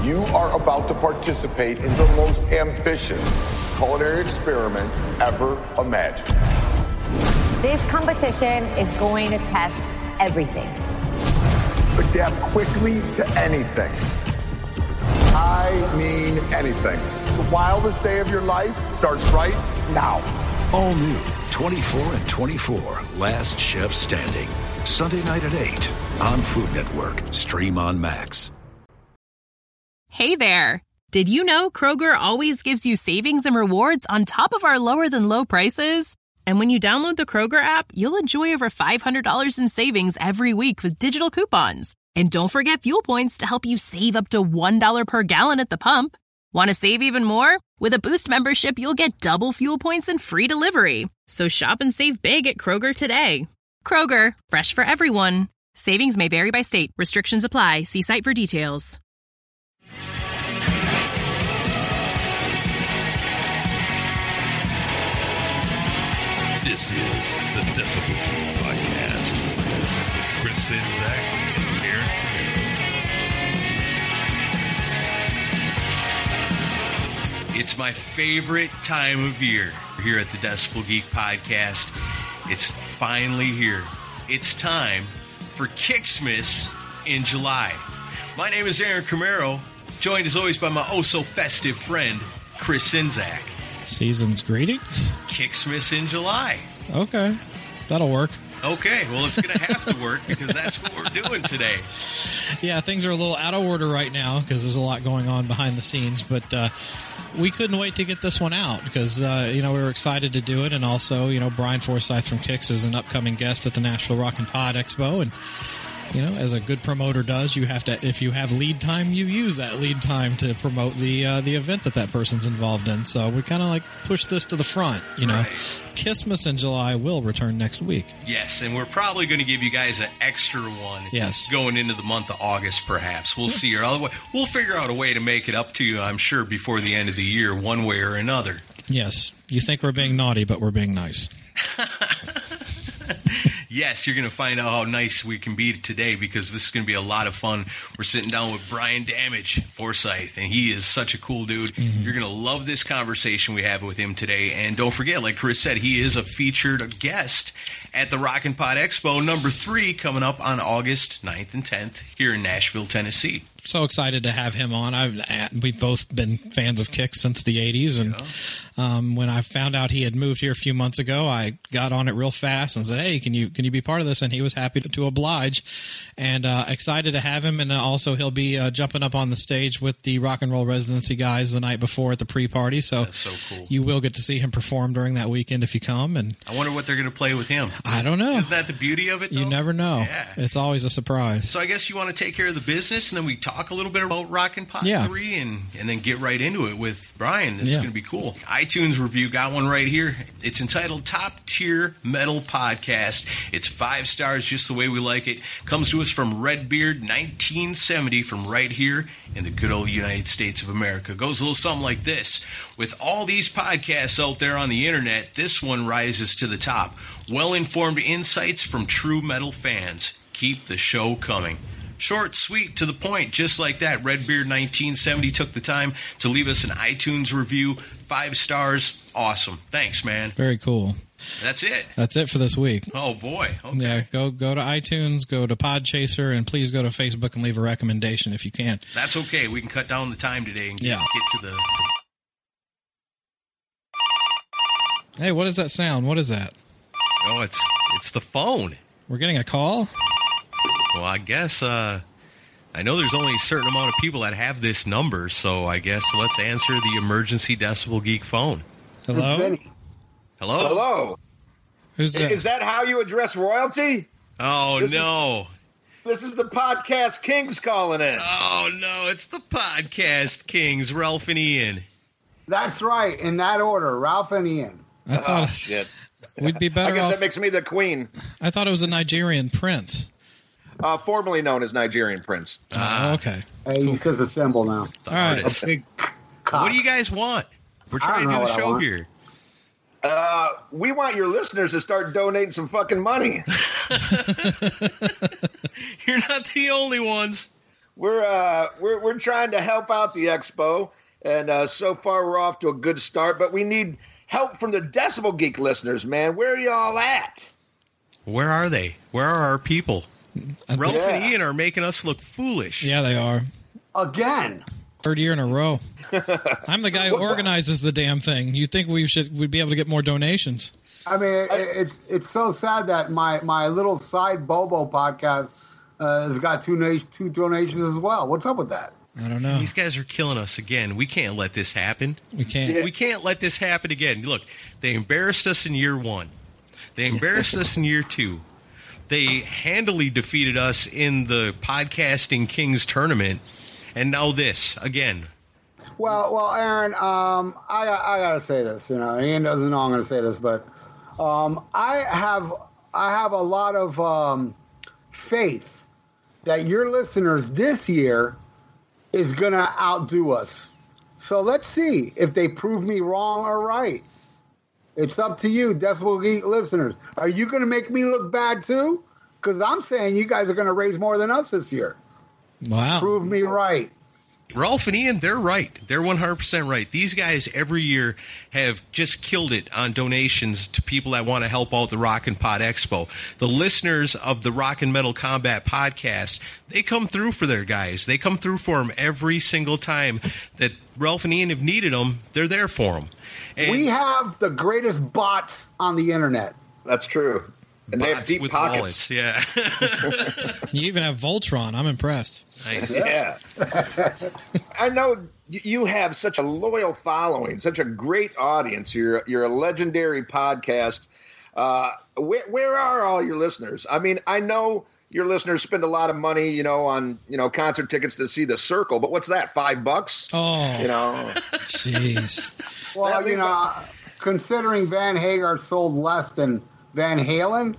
You are about to participate in the most ambitious culinary experiment ever imagined. This competition is going to test everything. Adapt quickly to anything. I mean anything. The wildest day of your life starts right now. All new 24 and 24, Last Chef Standing. Sunday night at 8 on Food Network. Stream on Max. Hey there. Did you know Kroger always gives you savings and rewards on top of our lower than low prices? And when you download the Kroger app, you'll enjoy over $500 in savings every week with digital coupons. And don't forget fuel points to help you save up to $1 per gallon at the pump. Want to save even more? With a Boost membership, you'll get double fuel points and free delivery. So shop and save big at Kroger today. Kroger, fresh for everyone. Savings may vary by state. Restrictions apply. See site for details. This is the Decibel Geek Podcast with Chris Czynszak and Aaron Camaro. It's my favorite time of year here at the Decibel Geek Podcast. It's finally here. It's time for Kicksmas in July. My name is Aaron Camaro, joined as always by my oh-so-festive friend, Chris Czynszak. Season's greetings. Kicksmas in July. Okay, that'll work. Okay, well, it's going to have to work because that's what we're doing today. Yeah, things are a little out of order right now because there's a lot going on behind the scenes, but we couldn't wait to get this one out because, we were excited to do it, and also, Brian Forsyth from Kicks is an upcoming guest at the Nashville Rock and Pod Expo, and as a good promoter does, you have to, if you have lead time, you use that lead time to promote the event that person's involved in. So we kind of like push this to the front, Right. Kissmas in July will return next week. Yes, and we're probably going to give you guys an extra one. Yes. Going into the month of August, perhaps. We'll see. Or we'll figure out a way to make it up to you, I'm sure, before the end of the year, one way or another. Yes. You think we're being naughty, but we're being nice. Yes, you're going to find out how nice we can be today because this is going to be a lot of fun. We're sitting down with Brian Damage Forsyth, and he is such a cool dude. Mm-hmm. You're going to love this conversation we have with him today. And don't forget, like Chris said, he is a featured guest at the Rock and Pod Expo number 3 coming up on August 9th and 10th here in Nashville, Tennessee. So excited to have him on. We've both been fans of Kicks since the 80s, and when I found out he had moved here a few months ago, I got on it real fast and said, "Hey, can you be part of this?" And he was happy to oblige, and excited to have him. And also he'll be jumping up on the stage with the Rock and Roll Residency guys the night before at the pre-party. So that's so cool. You will get to see him perform during that weekend if you come. And I wonder what they're going to play with him. I don't know. Isn't that the beauty of it, though? You never know. Yeah. It's always a surprise. So I guess you want to take care of the business, and then we talk a little bit about Rock and Pod 3 and then get right into it with Brian. This is going to be cool. iTunes review, got one right here. It's entitled Top Tier Metal Podcast. It's 5 stars, just the way we like it. Comes to us from Redbeard 1970 from right here in the good old United States of America. Goes a little something like this. With all these podcasts out there on the internet, this one rises to the top. Well-informed insights from true metal fans. Keep the show coming. Short, sweet, to the point, just like that. Redbeard 1970 took the time to leave us an iTunes review. 5 stars. Awesome. Thanks, man. Very cool. That's it. That's it for this week. Oh, boy. Okay. Yeah, go to iTunes, go to Podchaser, and please go to Facebook and leave a recommendation if you can. That's okay. We can cut down the time today and get to the... Hey, what is that sound? What is that? Oh, it's the phone. We're getting a call? Well, I guess I know there's only a certain amount of people that have this number, so I guess let's answer the emergency Decibel Geek phone. Hello? Hello? Hello. Who's that? Is that how you address royalty? Oh, no. This is the Podcast Kings calling in. Oh, no, it's the Podcast Kings, Ralph and Ian. That's right, in that order, Ralph and Ian. I thought shit. We'd be better I guess off. that makes me the queen. I thought it was a Nigerian prince. Formerly known as Nigerian prince. Okay. Hey, he says a symbol now. All right. A big cock. What do you guys want? We're trying to do the show here. We want your listeners to start donating some fucking money. You're not the only ones. We're trying to help out the Expo, and so far we're off to a good start. But we need help from the Decibel Geek listeners, man. Where are y'all at? Where are they? Where are our people? Ralph and Ian are making us look foolish. Yeah, they are. Again. Third year in a row. I'm the guy who organizes the damn thing. You'd think we'd be able to get more donations. I mean, it's so sad that my little side Bobo podcast has got two donations as well. What's up with that? I don't know. These guys are killing us again. We can't let this happen. We can't. Yeah. We can't let this happen again. Look, they embarrassed us in year 1. They embarrassed us in year 2. They handily defeated us in the Podcasting Kings tournament. And now this, again. Well, Aaron, I got to say this. Ian doesn't know I'm going to say this, but I have a lot of faith that your listeners this year is going to outdo us. So let's see if they prove me wrong or right. It's up to you, Decibel Geek listeners. Are you going to make me look bad too? Because I'm saying you guys are going to raise more than us this year. Wow. Prove me right. Ralph and Ian, they're right. They're 100% right. These guys every year have just killed it on donations to people that want to help out the Rock and Pod Expo. The listeners of the Rock and Metal Combat podcast, they come through for their guys. They come through for them every single time that Ralph and Ian have needed them. They're there for them. And we have the greatest bots on the internet. That's true. And they have deep pockets. Wallets, yeah. You even have Voltron. I'm impressed. Nice. Yeah. I know you have such a loyal following, such a great audience. You're a legendary podcast. Where are all your listeners? I mean, I know your listeners spend a lot of money, on concert tickets to see The Circle, but what's that? $5? Oh, jeez. Well, considering Van Hagar sold less than Van Halen,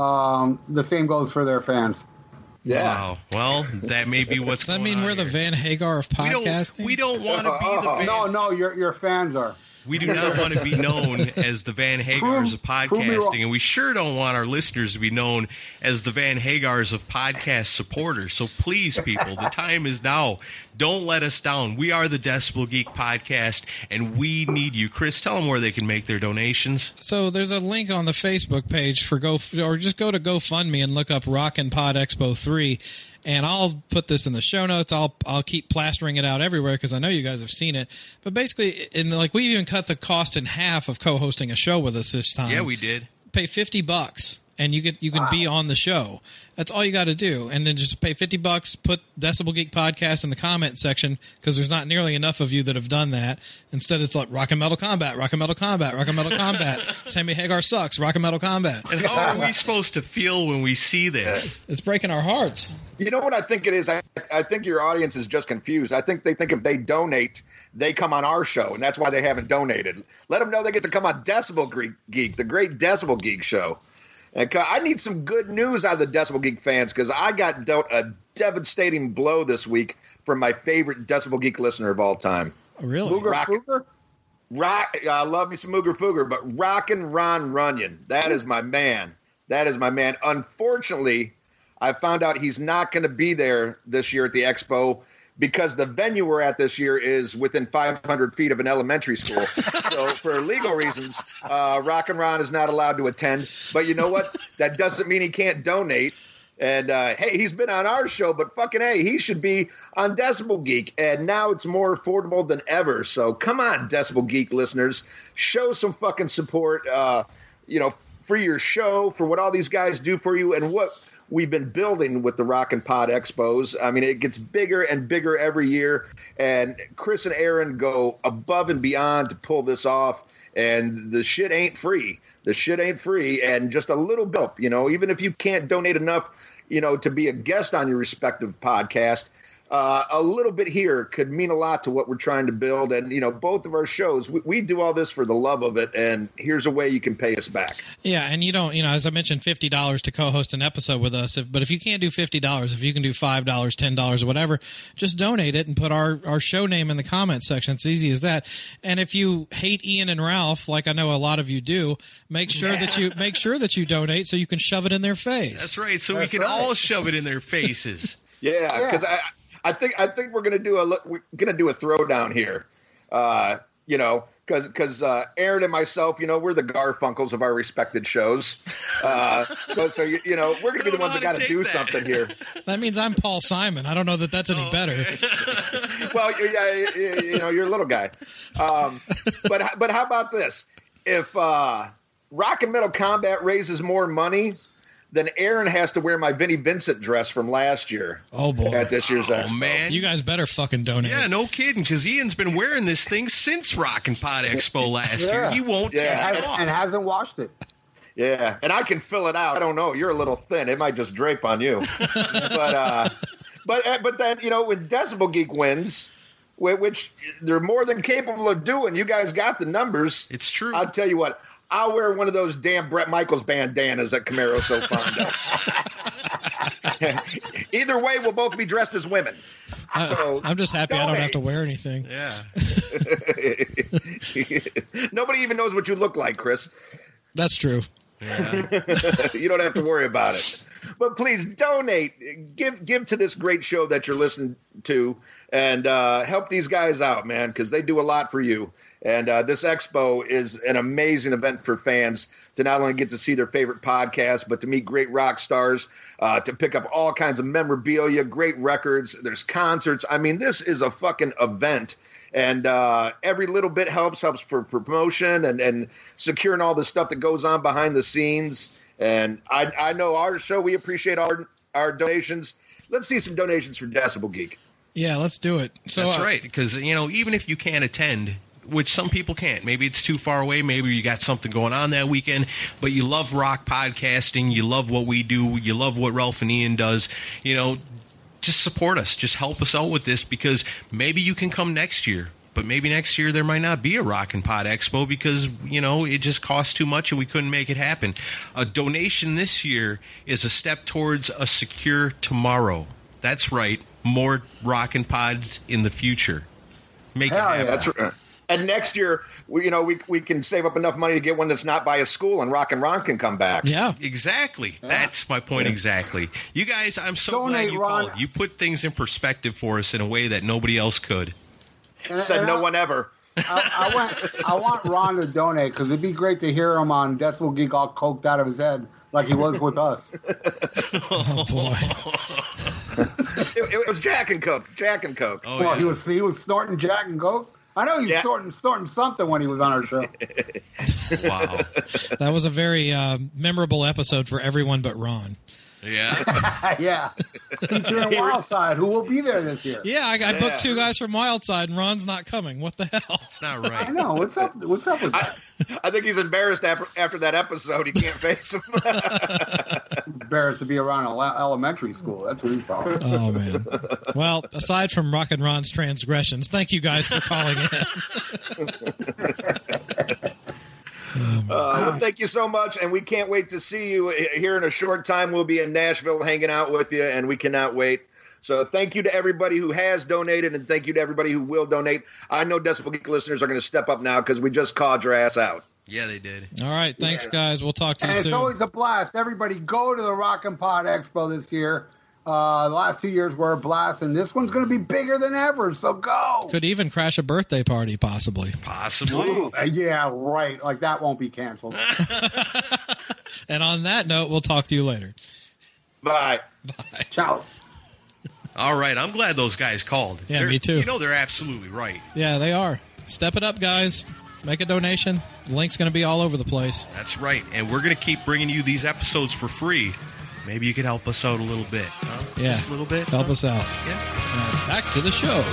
the same goes for their fans. Yeah. Wow. Well, that may be what's Does that going mean on we're the here. Van Hagar of podcasting? We don't want to be the Van... No, your fans are. We do not want to be known as the Van Hagars of podcasting, and we sure don't want our listeners to be known as the Van Hagars of podcast supporters. So please, people, the time is now. Don't let us down. We are the Decibel Geek podcast, and we need you. Chris, tell them where they can make their donations. So there's a link on the Facebook page or just go to GoFundMe and look up Rock and Pod Expo 3. And I'll put this in the show notes. I'll keep plastering it out everywhere because I know you guys have seen it. But basically, we even cut the cost in half of co-hosting a show with us this time. Yeah, we did. Pay $50, and you can be on the show. That's all you got to do, and then just pay $50. Put Decibel Geek Podcast in the comment section because there's not nearly enough of you that have done that. Instead, it's like Rock and Metal Combat, Rock and Metal Combat, Rock and Metal Combat. Sammy Hagar sucks. Rock and Metal Combat. And how are we supposed to feel when we see this? It's breaking our hearts. You know what I think it is? I think your audience is just confused. I think they think if they donate, they come on our show, and that's why they haven't donated. Let them know they get to come on Decibel Geek, the great Decibel Geek show. And I need some good news out of the Decibel Geek fans because I got dealt a devastating blow this week from my favorite Decibel Geek listener of all time. Really? Mooger Fooger? I love me some Mooger Fooger, but Rockin' Ron Runyon, that is my man. That is my man. Unfortunately, I found out he's not going to be there this year at the Expo because the venue we're at this year is within 500 feet of an elementary school. So for legal reasons, Rockin' Ron is not allowed to attend. But you know what? That doesn't mean he can't donate. And, hey, he's been on our show, but fucking hey, he should be on Decibel Geek. And now it's more affordable than ever. So come on, Decibel Geek listeners. Show some fucking support, for your show, for what all these guys do for you, and what we've been building with the Rock and Pod Expos. I mean, it gets bigger and bigger every year, and Chris and Aaron go above and beyond to pull this off, and the shit ain't free. The shit ain't free, and just a little bit, even if you can't donate enough, to be a guest on your respective podcast, a little bit here could mean a lot to what we're trying to build. And, both of our shows, we do all this for the love of it. And here's a way you can pay us back. Yeah. And you don't, as I mentioned, $50 to co-host an episode with us. But if you can't do $50, if you can do $5, $10 or whatever, just donate it and put our show name in the comment section. It's easy as that. And if you hate Ian and Ralph, like I know a lot of you do, make sure that you donate so you can shove it in their face. That's right. So we can all shove it in their faces. Yeah. Because I think we're gonna do a throwdown here. Because Aaron and myself, we're the Garfunkels of our respected shows. So we're going to be the ones that got to do something here. That means I'm Paul Simon. I don't know that that's any better. Well, you're a little guy. But how about this? If Rock and Metal Combat raises more money, then Aaron has to wear my Vinnie Vincent dress from last year. Oh, boy. At this year's Expo. Oh, man. You guys better fucking donate. Yeah, no kidding, because Ian's been wearing this thing since Rock and Pod Expo last year. He won't take it off. And hasn't washed it. Yeah, and I can fill it out. I don't know. You're a little thin. It might just drape on you. But then, when Decibel Geek wins, which they're more than capable of doing, you guys got the numbers. It's true. I'll tell you what. I'll wear one of those damn Bret Michaels bandanas that Camaro's so fond of. Either way, we'll both be dressed as women. I'm just happy I don't have to wear anything. Yeah. Nobody even knows what you look like, Chris. That's true. Yeah. You don't have to worry about it. But please donate. Give to this great show that you're listening to, and help these guys out, man, because they do a lot for you. And this expo is an amazing event for fans to not only get to see their favorite podcasts, but to meet great rock stars, to pick up all kinds of memorabilia, great records. There's concerts. I mean, this is a fucking event. And every little bit helps for promotion and securing all the stuff that goes on behind the scenes. And I know our show, we appreciate our donations. Let's see some donations for Decibel Geek. Yeah, let's do it. So, that's right, because, even if you can't attend, which some people can't. Maybe it's too far away. Maybe you got something going on that weekend, but you love rock podcasting. You love what we do. You love what Ralph and Ian does. Just support us. Just help us out with this, because maybe you can come next year. But maybe next year there might not be a Rock and Pod Expo because, it just costs too much and we couldn't make it happen. A donation this year is a step towards a secure tomorrow. That's right. More Rock and Pods in the future. Make it happen. That's right. And next year, we can save up enough money to get one that's not by a school, and Rock and Ron can come back. Yeah, exactly. Yeah. That's my point exactly. You guys, I'm so glad you called. You put things in perspective for us in a way that nobody else could. Said no one ever. I want Ron to donate because it'd be great to hear him on Decibel Geek all coked out of his head like he was with us. Oh boy. It was Jack and Coke. Oh, well, yeah. he was snorting Jack and Coke. I know he was snorting something when he was on our show. Wow. That was a very memorable episode for everyone but Ron. Yeah. Yeah. Featuring Wildside, who will be there this year. Yeah, I booked 2 guys from Wildside, and Ron's not coming. What the hell? It's not right. I know. What's up with that? I think he's embarrassed after that episode. He can't face him. Embarrassed to be around elementary school. That's what he's probably. Oh, man. Well, aside from Rock and Ron's transgressions, thank you guys for calling in. Well, thank you so much, and we can't wait to see you here in a short time. We'll be in Nashville hanging out with you, and we cannot wait. So thank you to everybody who has donated, and thank you to everybody who will donate. I know Decibel Geek listeners are going to step up now because we just called your ass out. Yeah, they did. All right, thanks, guys. We'll talk to you soon. And it's always a blast. Everybody go to the Rock and Pod Expo this year. The last 2 years were a blast, and this one's going to be bigger than ever, so go. Could even crash a birthday party, possibly. Possibly. Yeah, right. Like, that won't be canceled. And on that note, we'll talk to you later. Bye. Bye. Ciao. All right, I'm glad those guys called. Yeah, me too. They're absolutely right. Yeah, they are. Step it up, guys. Make a donation. The link's going to be all over the place. That's right, and we're going to keep bringing you these episodes for free. Maybe you could help us out a little bit. Huh? Yeah. Just a little bit. Help us out. Yeah. Back to the show.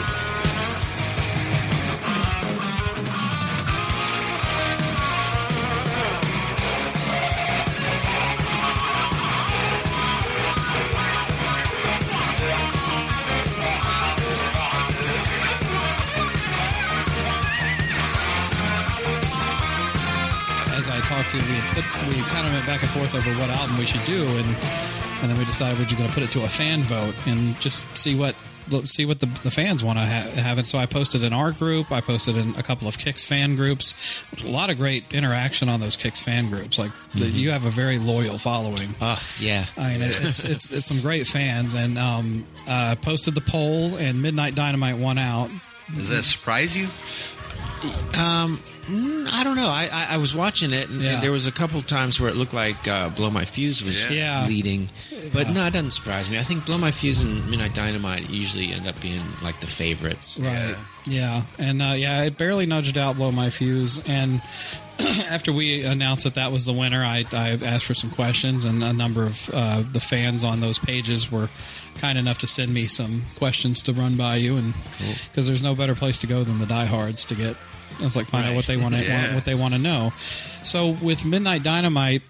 As I talked to, we kind of went back and forth over what album we should do, and And then we decided we're just going to put it to a fan vote and just see what the fans want to have. And so I posted in our group. I posted in a couple of Kicks fan groups. There's a lot of great interaction on those Kicks fan groups. Like you have a very loyal following. Yeah. I mean, it's some great fans. And posted the poll, and Midnight Dynamite won out. Does that surprise you? I don't know. I was watching it, and there was a couple times where it looked like Blow My Fuse was leading. But no, it doesn't surprise me. I think Blow My Fuse and Midnight Dynamite usually end up being like the favorites. Right. Yeah. And it barely nudged out Blow My Fuse. And after we announced that was the winner, I asked for some questions, and a number of the fans on those pages were kind enough to send me some questions to run by you. And because there's no better place to go than the diehards to get. It's like find out what they want to know. So with Midnight Dynamite,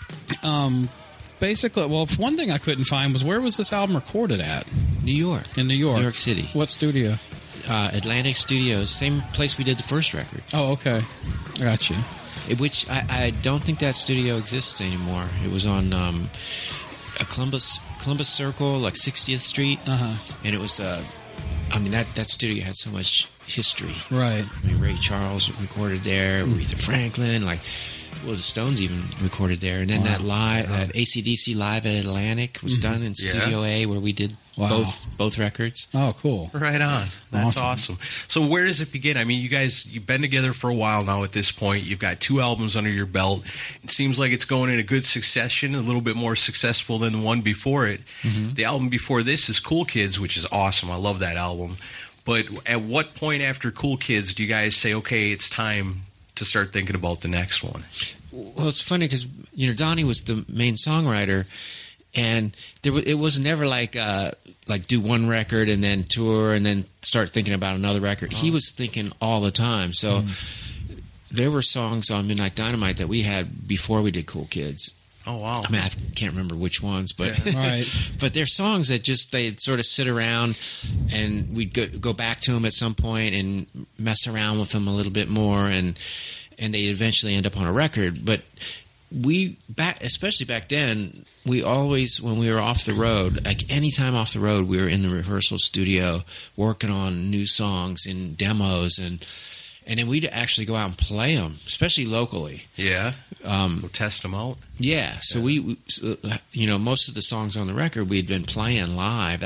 basically, one thing I couldn't find was where was this album recorded at? New York. In New York. New York City. What studio? Atlantic Studios, same place we did the first record. Oh, okay. Got you. Which I don't think that studio exists anymore. It was on a Columbus Circle, like 60th Street. And it was, that studio had so much history. Right. I mean, Ray Charles recorded there, Aretha Franklin, the Stones even recorded there. And then that AC/DC live at Atlantic was done in Studio A, where we did both records. Oh, cool. Right on. That's awesome. So where does it begin? I mean, you guys, you've been together for a while now at this point. You've got 2 albums under your belt. It seems like it's going in a good succession, a little bit more successful than the one before it. The album before this is Cool Kids, which is awesome. I love that album. But at what point after Cool Kids do you guys say, okay, it's time to start thinking about the next one? Well, it's funny because, Donnie was the main songwriter, and it was never like do one record and then tour and then start thinking about another record. He was thinking all the time. So there were songs on Midnight Dynamite that we had before we did Cool Kids. Oh, wow. I mean, I can't remember which ones, but right. But they're songs that they'd sort of sit around, and we'd go back to them at some point and mess around with them a little bit more, and they'd eventually end up on a record. But especially back then, we always, when we were off the road, like any time off the road, we were in the rehearsal studio working on new songs and demos, and then we'd actually go out and play them, especially locally. Yeah. We'll test them out. Yeah. So we most of the songs on the record we'd been playing live.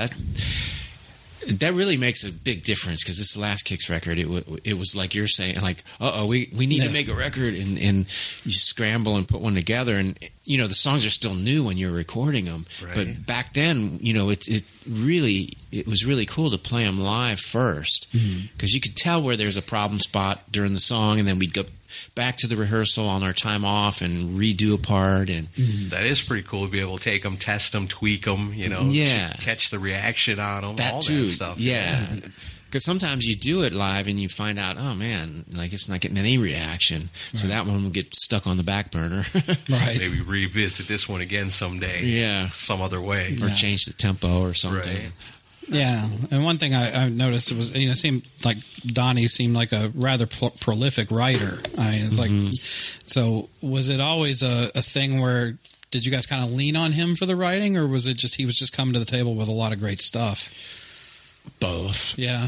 That really makes a big difference, because this last Kicks record, it was like you're saying, like, we need to make a record, and you scramble and put one together, and the songs are still new when you're recording them. Right. But back then, it was really cool to play them live first, because you could tell where there's a problem spot during the song, and then we'd go back to the rehearsal on our time off and redo a part. And that is pretty cool to be able to take them, test them, tweak them, catch the reaction on them, that all too. That stuff. Yeah. Because sometimes you do it live and you find out, oh man, like it's not getting any reaction. So that one will get stuck on the back burner. Right. Maybe revisit this one again someday. Yeah. Some other way. Or change the tempo or something. Right. Yeah, and one thing I noticed was, it seemed like Donnie seemed like a rather prolific writer. I mean, it's like, so was it always a thing where, did you guys kind of lean on him for the writing, or was it just he was just coming to the table with a lot of great stuff? Both. Yeah.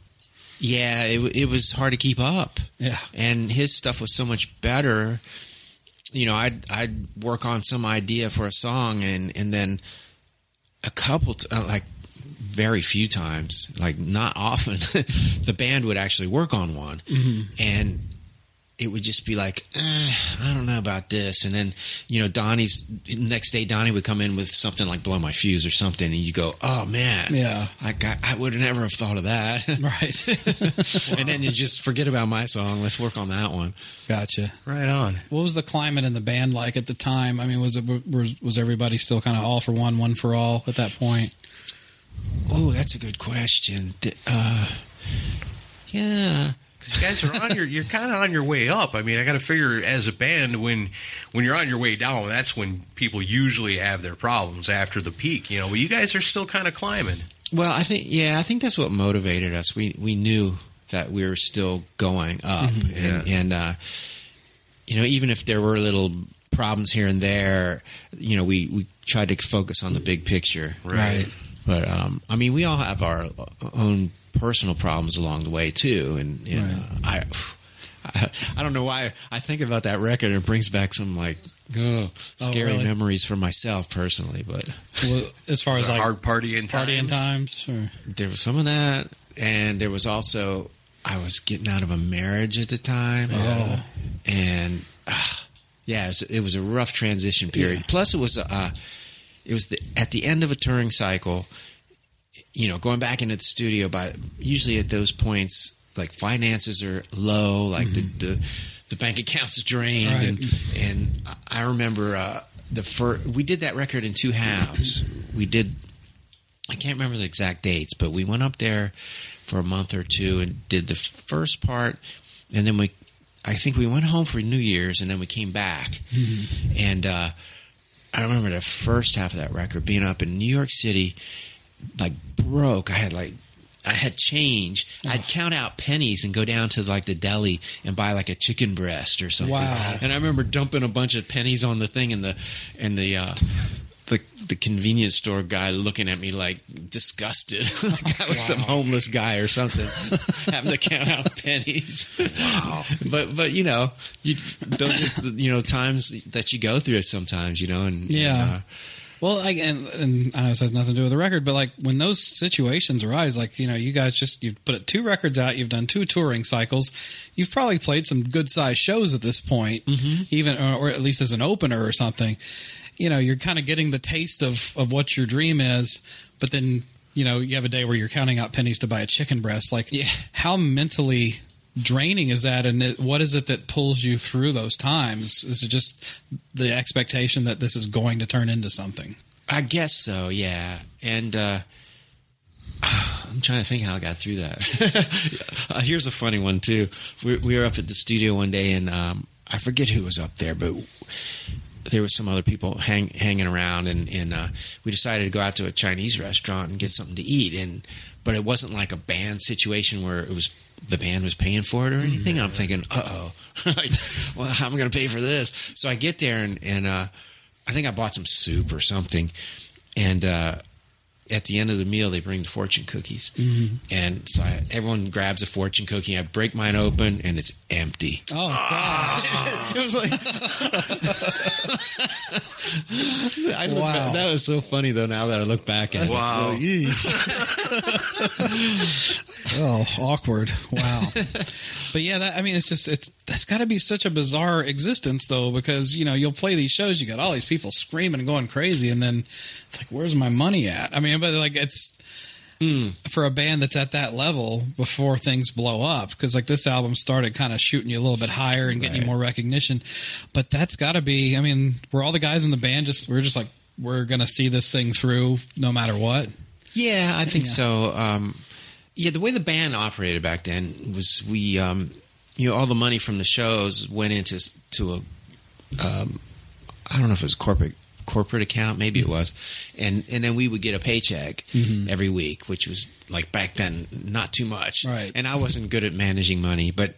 It was hard to keep up. Yeah. And his stuff was so much better. I'd work on some idea for a song, and then a couple very few times, like not often, the band would actually work on one, and it would just be like, I don't know about this. And then, next day Donnie would come in with something like Blow My Fuse or something, and you go, oh man, yeah, I would have never have thought of that. Right. And then you just forget about my song. Let's work on that one. Gotcha. Right on. What was the climate in the band like at the time? I mean, was everybody still kind of all for one for all at that point? Oh, that's a good question. Yeah. Because you guys are you're kind of on your way up. I mean, I got to figure as a band, when you're on your way down, that's when people usually have their problems after the peak. But you guys are still kind of climbing. Well, I think that's what motivated us. We knew that we were still going up, and even if there were little problems here and there, we tried to focus on the big picture. Right. But, I mean, we all have our own personal problems along the way, too. And I don't know why I think about that record and it brings back some, like, scary memories for myself personally. But as far as, like, hard partying times? Or? There was some of that. And there was also, I was getting out of a marriage at the time. Oh. And, it was a rough transition period. Yeah. Plus, it was at the end of a touring cycle, going back into the studio. But usually at those points, like finances are low, like the bank account's drained, right. and I remember we did that record in two halves. I can't remember the exact dates, but we went up there for a month or two and did the first part, and then I think we went home for New Year's, and then we came back. Mm-hmm. And I remember the first half of that record being up in New York City, like broke. I had change. Oh. I'd count out pennies and go down to like the deli and buy like a chicken breast or something. Wow. And I remember dumping a bunch of pennies on the thing, and the convenience store guy looking at me like disgusted. Like I was some homeless guy or something, having to count out pennies. Wow. But those are times that you go through sometimes, Well, and I know this has nothing to do with the record, but like when those situations arise, like, you guys you've put 2 records out, you've done 2 touring cycles, you've probably played some good sized shows at this point, even, or at least as an opener or something. You're kind of getting the taste of what your dream is, but then, you have a day where you're counting out pennies to buy a chicken breast. Like, how mentally draining is that, and what is it that pulls you through those times? Is it just the expectation that this is going to turn into something? I guess so, yeah. And I'm trying to think how I got through that. Here's a funny one too. We were up at the studio one day, and I forget who was up there, but there were some other people hanging around, and we decided to go out to a Chinese restaurant and get something to eat. But it wasn't like a band situation where the band was paying for it or anything. And I'm thinking, like, well, how am I going to pay for this? So I get there, and I think I bought some soup or something. And at the end of the meal, they bring the fortune cookies. Mm-hmm. And so everyone grabs a fortune cookie. I break mine open, and it's empty. Oh, God. It was like... Wow. That was so funny, though, now that I look back at it. Wow. Oh, awkward. Wow. But yeah, that's got to be such a bizarre existence, though, because, you'll play these shows, you got all these people screaming and going crazy, and then it's like, where's my money at? I mean, but like it's for a band that's at that level before things blow up, because like this album started kind of shooting you a little bit higher and getting you more recognition, but that's got to be, I mean, were all the guys in the band we're just like, we're going to see this thing through no matter what? Yeah, I think so. The way the band operated back then was we, all the money from the shows went into I don't know if it was corporate account, maybe it was, and then we would get a paycheck every week, which was like back then not too much, right? And I wasn't good at managing money, but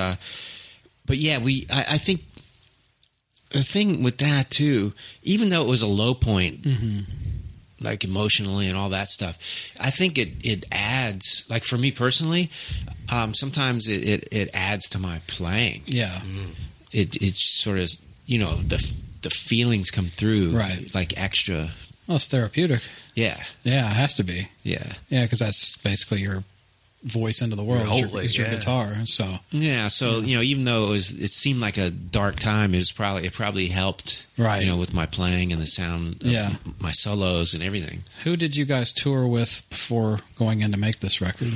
yeah, I think the thing with that too, even though it was a low point, like emotionally and all that stuff, I think it adds, like for me personally, sometimes it adds to my playing. Yeah, it sort of, the feelings come through, right? Like extra. Well, it's therapeutic. Yeah, it has to be. Yeah, because that's basically your voice into the world. It's your guitar. So even though it seemed like a dark time, it probably helped, right? With my playing and the sound of my solos and everything. Who did you guys tour with before going in to make this record?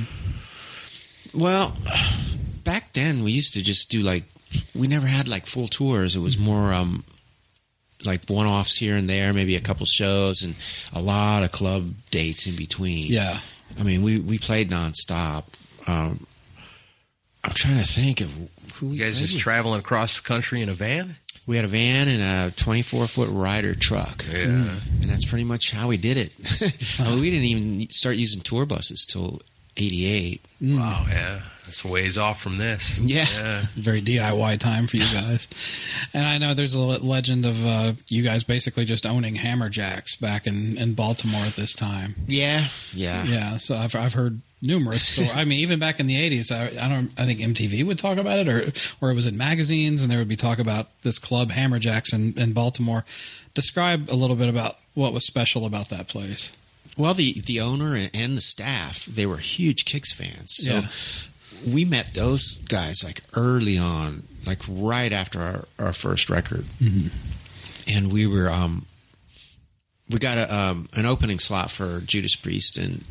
Well, back then we used to just do we never had full tours. It was more like one-offs here and there, maybe a couple shows, and a lot of club dates in between. Yeah. I mean, we played nonstop. I'm trying to think of who we You guys just traveling across the country in a van? We had a van and a 24-foot Ryder truck. Yeah. And that's pretty much how we did it. We didn't even start using tour buses till 88. Wow, yeah. That's a ways off from this. Yeah. Very DIY time for you guys. And I know there's a legend of you guys basically just owning Hammerjacks back in Baltimore at this time. Yeah. So I've heard numerous stories. I mean, even back in the 80s, I think MTV would talk about it, or it was in magazines, and there would be talk about this club Hammerjacks in Baltimore. Describe a little bit about what was special about that place. Well, the owner and the staff, they were huge Kicks fans. So we met those guys like early on, like right after our first record. Mm-hmm. And we were we got an opening slot for Judas Priest and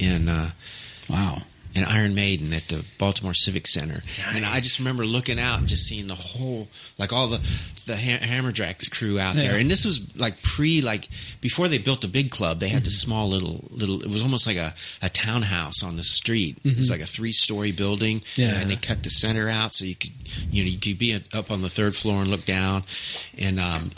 Iron Maiden at the Baltimore Civic Center. Nice. And I just remember looking out and just seeing the whole, like all the Hammerjacks crew out there. And this was like before they built a big club, they had this small little, it was almost like a townhouse on the street. It was like a 3-story building. Yeah. And they cut the center out so you could be up on the 3rd floor and look down. And,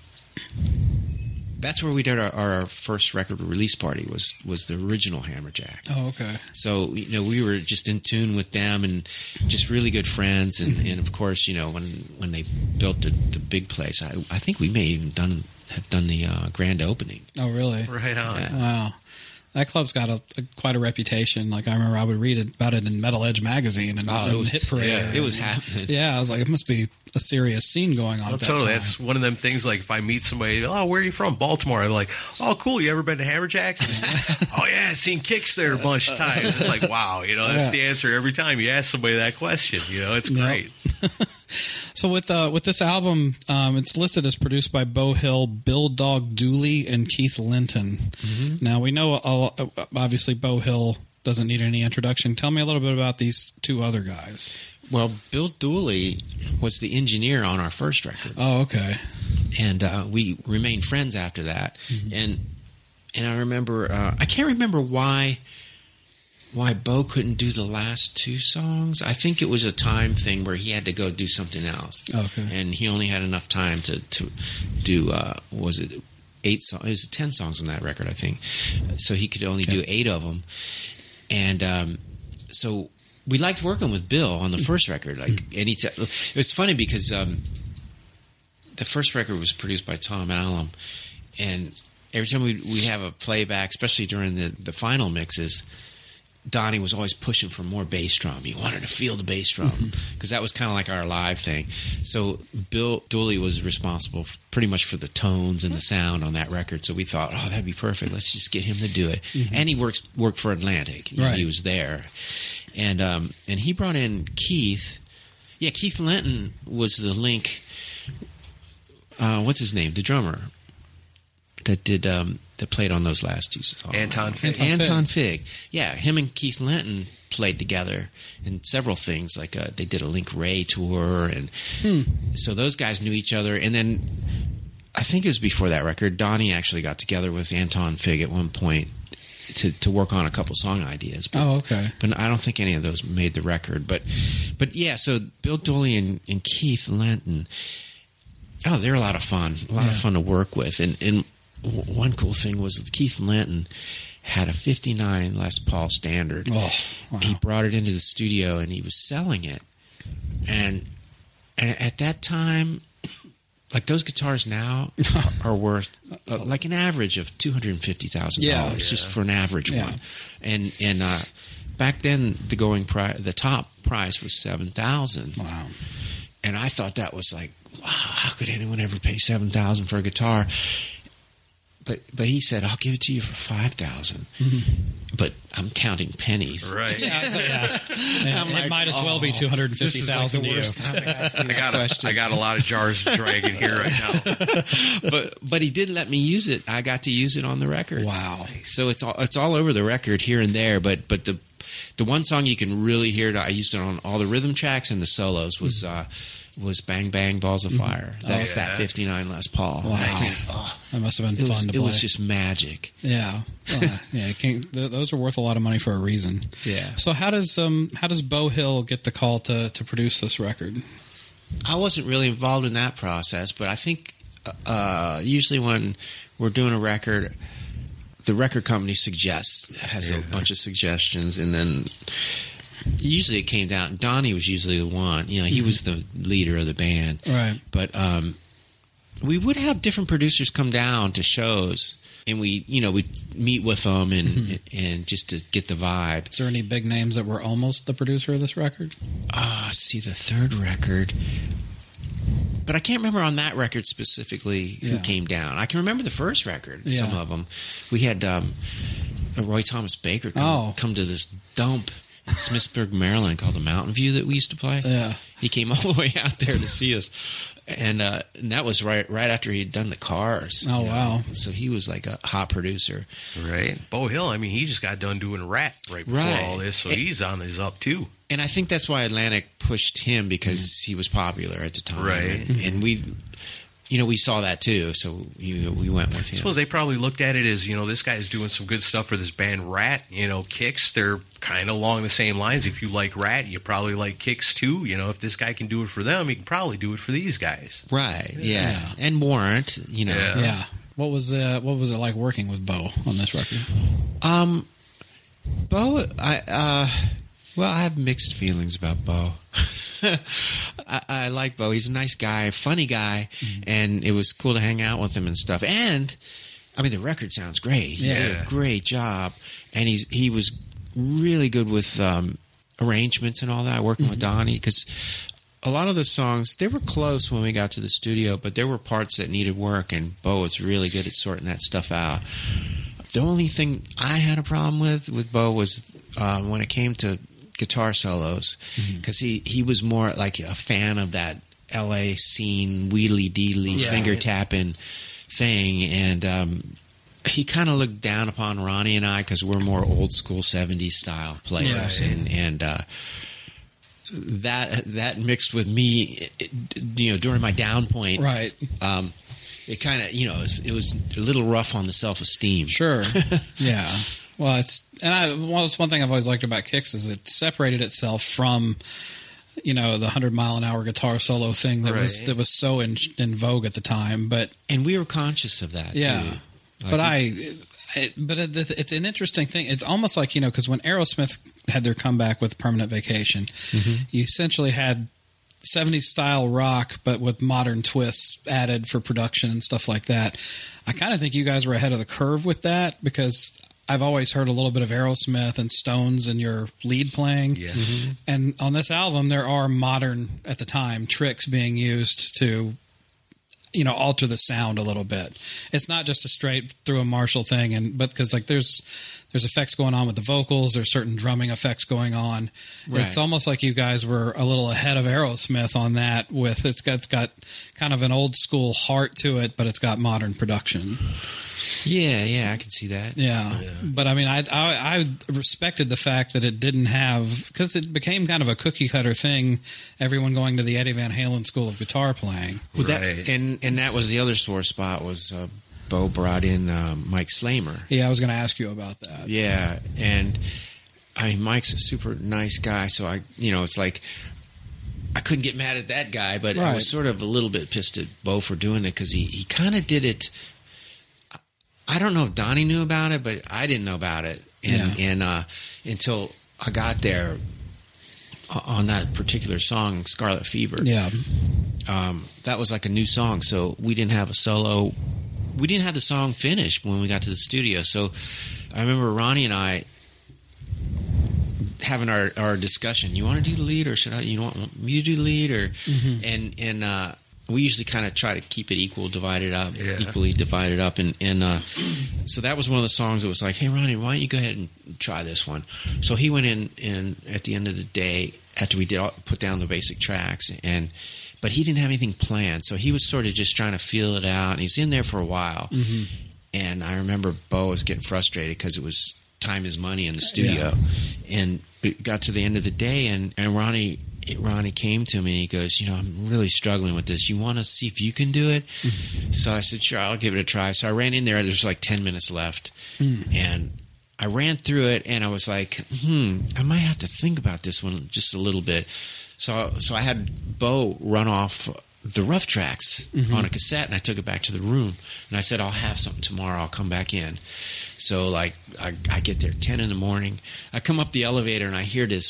that's where we did our first record release party was the original Hammerjacks. Oh, okay. So, we were just in tune with them and just really good friends. And of course, when they built the big place, I think we may even have done the grand opening. Oh, really? Right on. Yeah. Wow. That club's got quite a reputation. Like, I remember I would read about it in Metal Edge magazine and it was Hit Parade. Yeah, it was happening. Yeah, I was like, it must be a serious scene going on. Totally. Time. That's one of them things. Like, if I meet somebody, oh, where are you from? Baltimore. I'm like, oh, cool. You ever been to Hammerjacks? Oh yeah, I've seen Kicks there a bunch of times. It's like, wow, that's the answer every time you ask somebody that question. It's great. So with this album, it's listed as produced by Beau Hill, Bill Dog Dooley, and Keith Linton. Mm-hmm. Now, we know, obviously, Beau Hill doesn't need any introduction. Tell me a little bit about these two other guys. Well, Bill Dooley was the engineer on our first record. Oh, okay. And we remained friends after that. Mm-hmm. And I remember, I can't remember why Beau couldn't do the last 2 songs. I think it was a time thing where he had to go do something else. Okay. And he only had enough time to do, was it 8 songs? It was 10 songs on that record, I think. So he could only do 8 of them. And so we liked working with Bill on the first record. It was funny because the first record was produced by Tom Allom. And every time we have a playback, especially during the final mixes, Donnie was always pushing for more bass drum. He wanted to feel the bass drum because that was kind of like our live thing. So Bill Dooley was responsible pretty much for the tones and the sound on that record. So we thought, oh, that'd be perfect. Let's just get him to do it. Mm-hmm. And he worked for Atlantic. Right. He was there. And he brought in Keith. Yeah, Keith Linton was the link. What's his name? The drummer that did that played on those last 2 songs. Anton Fig. Anton Fig. Yeah, him and Keith Linton played together in several things. Like they did a Link Ray tour, and so those guys knew each other. And then I think it was before that record, Donnie actually got together with Anton Fig at one point to work on a couple song ideas. But, okay. But I don't think any of those made the record. But yeah, so Bill Dooley and Keith Linton, they're a lot of fun. A lot of fun to work with. And one cool thing was that Keith Linton had a 59 Les Paul Standard. Oh, wow. He brought it into the studio and he was selling it. And at that time, like those guitars now are worth like an average of $250,000 just for an average one. And back then the top price was $7,000. Wow. And I thought that was like, wow, how could anyone ever pay $7,000 for a guitar? But he said, I'll give it to you for $5,000. Mm-hmm. But I'm counting pennies. Right. It might as well be $250,000 to you. I got a lot of jars of Dragon here right now. But he did let me use it. I got to use it on the record. Wow. So it's all over the record here and there. But the one song you can really hear, I used it on all the rhythm tracks and the solos, was Bang Bang Balls of Fire. That's that 59 Les Paul. Wow. That must have been fun to play. It was just magic. Yeah. Those are worth a lot of money for a reason. Yeah. So how does Beau Hill get the call to produce this record? I wasn't really involved in that process, but I think usually when we're doing a record, the record company has a bunch of suggestions, and then usually it came down. Donnie was usually the one. You know, he was the leader of the band. Right. But we would have different producers come down to shows, and we'd meet with them and just to get the vibe. Is there any big names that were almost the producer of this record? See, the third record. But I can't remember on that record specifically who came down. I can remember the first record, some of them. We had Roy Thomas Baker come to this dump in Smithsburg, Maryland called the Mountain View that we used to play. Yeah. He came all the way out there to see us. And that was right after he'd done the Cars. Oh, wow. So he was like a hot producer. Right. Bo Hill, I mean, he just got done doing Rat right before all this, so he's on his up, too. And I think that's why Atlantic pushed him, because he was popular at the time. Right. And we saw that, too, so we went with him. I suppose they probably looked at it as, this guy's doing some good stuff for this band Rat. Kicks, they're kind of along the same lines. If you like Rat, you probably like Kicks, too. If this guy can do it for them, he can probably do it for these guys. Right, yeah. And Warrant, Yeah. What was it like working with Bo on this record? Bo, I have mixed feelings about Bo. I like Bo. He's a nice guy, funny guy, and it was cool to hang out with him and stuff. And I mean, the record sounds great. He did a great job, and he was really good with arrangements and all that, working with Donnie, because a lot of the songs, they were close when we got to the studio, but there were parts that needed work, and Bo was really good at sorting that stuff out. The only thing I had a problem with Bo was when it came to guitar solos, because he was more like a fan of that LA scene, wheelie dealy, finger tapping thing, and he kind of looked down upon Ronnie and I because we're more old school 70s style players, and that mixed with me, during my down point, right? It kind of, it was a little rough on the self-esteem. Sure, yeah. Well, it's one thing I've always liked about Kicks is it separated itself from, the 100-mile-an-hour guitar solo thing that was so in vogue at the time. And we were conscious of that. Yeah, too. It's an interesting thing. It's almost like because when Aerosmith had their comeback with Permanent Vacation, you essentially had 70s style rock, but with modern twists added for production and stuff like that. I kind of think you guys were ahead of the curve with that, because I've always heard a little bit of Aerosmith and Stones in your lead playing. Yes. And on this album, there are modern, at the time, tricks being used to, alter the sound a little bit. It's not just a straight through a Marshall thing, but because there's effects going on with the vocals, there's certain drumming effects going on. Right. It's almost like you guys were a little ahead of Aerosmith on that. With it's got kind of an old school heart to it, but it's got modern production. Yeah, I can see that. Yeah. But I mean, I respected the fact that it didn't have, because it became kind of a cookie cutter thing. Everyone going to the Eddie Van Halen School of Guitar Playing. Well, and that was the other sore spot was Bo brought in Mike Slamer. Yeah, I was going to ask you about that. Yeah, and I mean, Mike's a super nice guy, so it's like I couldn't get mad at that guy, but I was sort of a little bit pissed at Bo for doing it, because he kind of did it. I don't know if Donnie knew about it, but I didn't know about it, and until I got there on that particular song, Scarlet Fever. Yeah, that was like a new song, so we didn't have a solo. We didn't have the song finished when we got to the studio, so I remember Ronnie and I having our discussion. You want to do the lead, or should I? You want me to do the lead, or and we usually kind of try to keep it equally divided up, and so that was one of the songs that was like, hey Ronnie, why don't you go ahead and try this one? So he went in at the end of the day after we put down the basic tracks, but he didn't have anything planned, so he was sort of just trying to feel it out, and he was in there for a while. And I remember Bo was getting frustrated because it was time is money in the studio, and it got to the end of the day, and Ronnie came to me and he goes, I'm really struggling with this. You want to see if you can do it? So I said, sure, I'll give it a try. So I ran in there. There's like 10 minutes left. And I ran through it, and I was like, I might have to think about this one just a little bit. So I had Bo run off the rough tracks on a cassette, and I took it back to the room. And I said, I'll have something tomorrow. I'll come back in. So, like, I get there 10 in the morning. I come up the elevator, and I hear this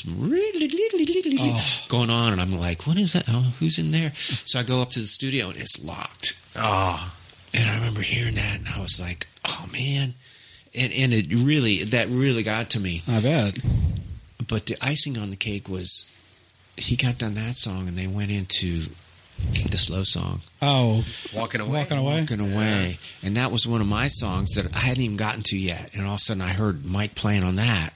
going on, and I'm like, what is that? Oh, who's in there? So I go up to the studio, and it's locked. Oh. And I remember hearing that, and I was like, oh, man. And it really got to me. I bet. But the icing on the cake was he got done that song, and they went into the slow song. Oh. Walking Away. Yeah. And that was one of my songs that I hadn't even gotten to yet. And all of a sudden I heard Mike playing on that.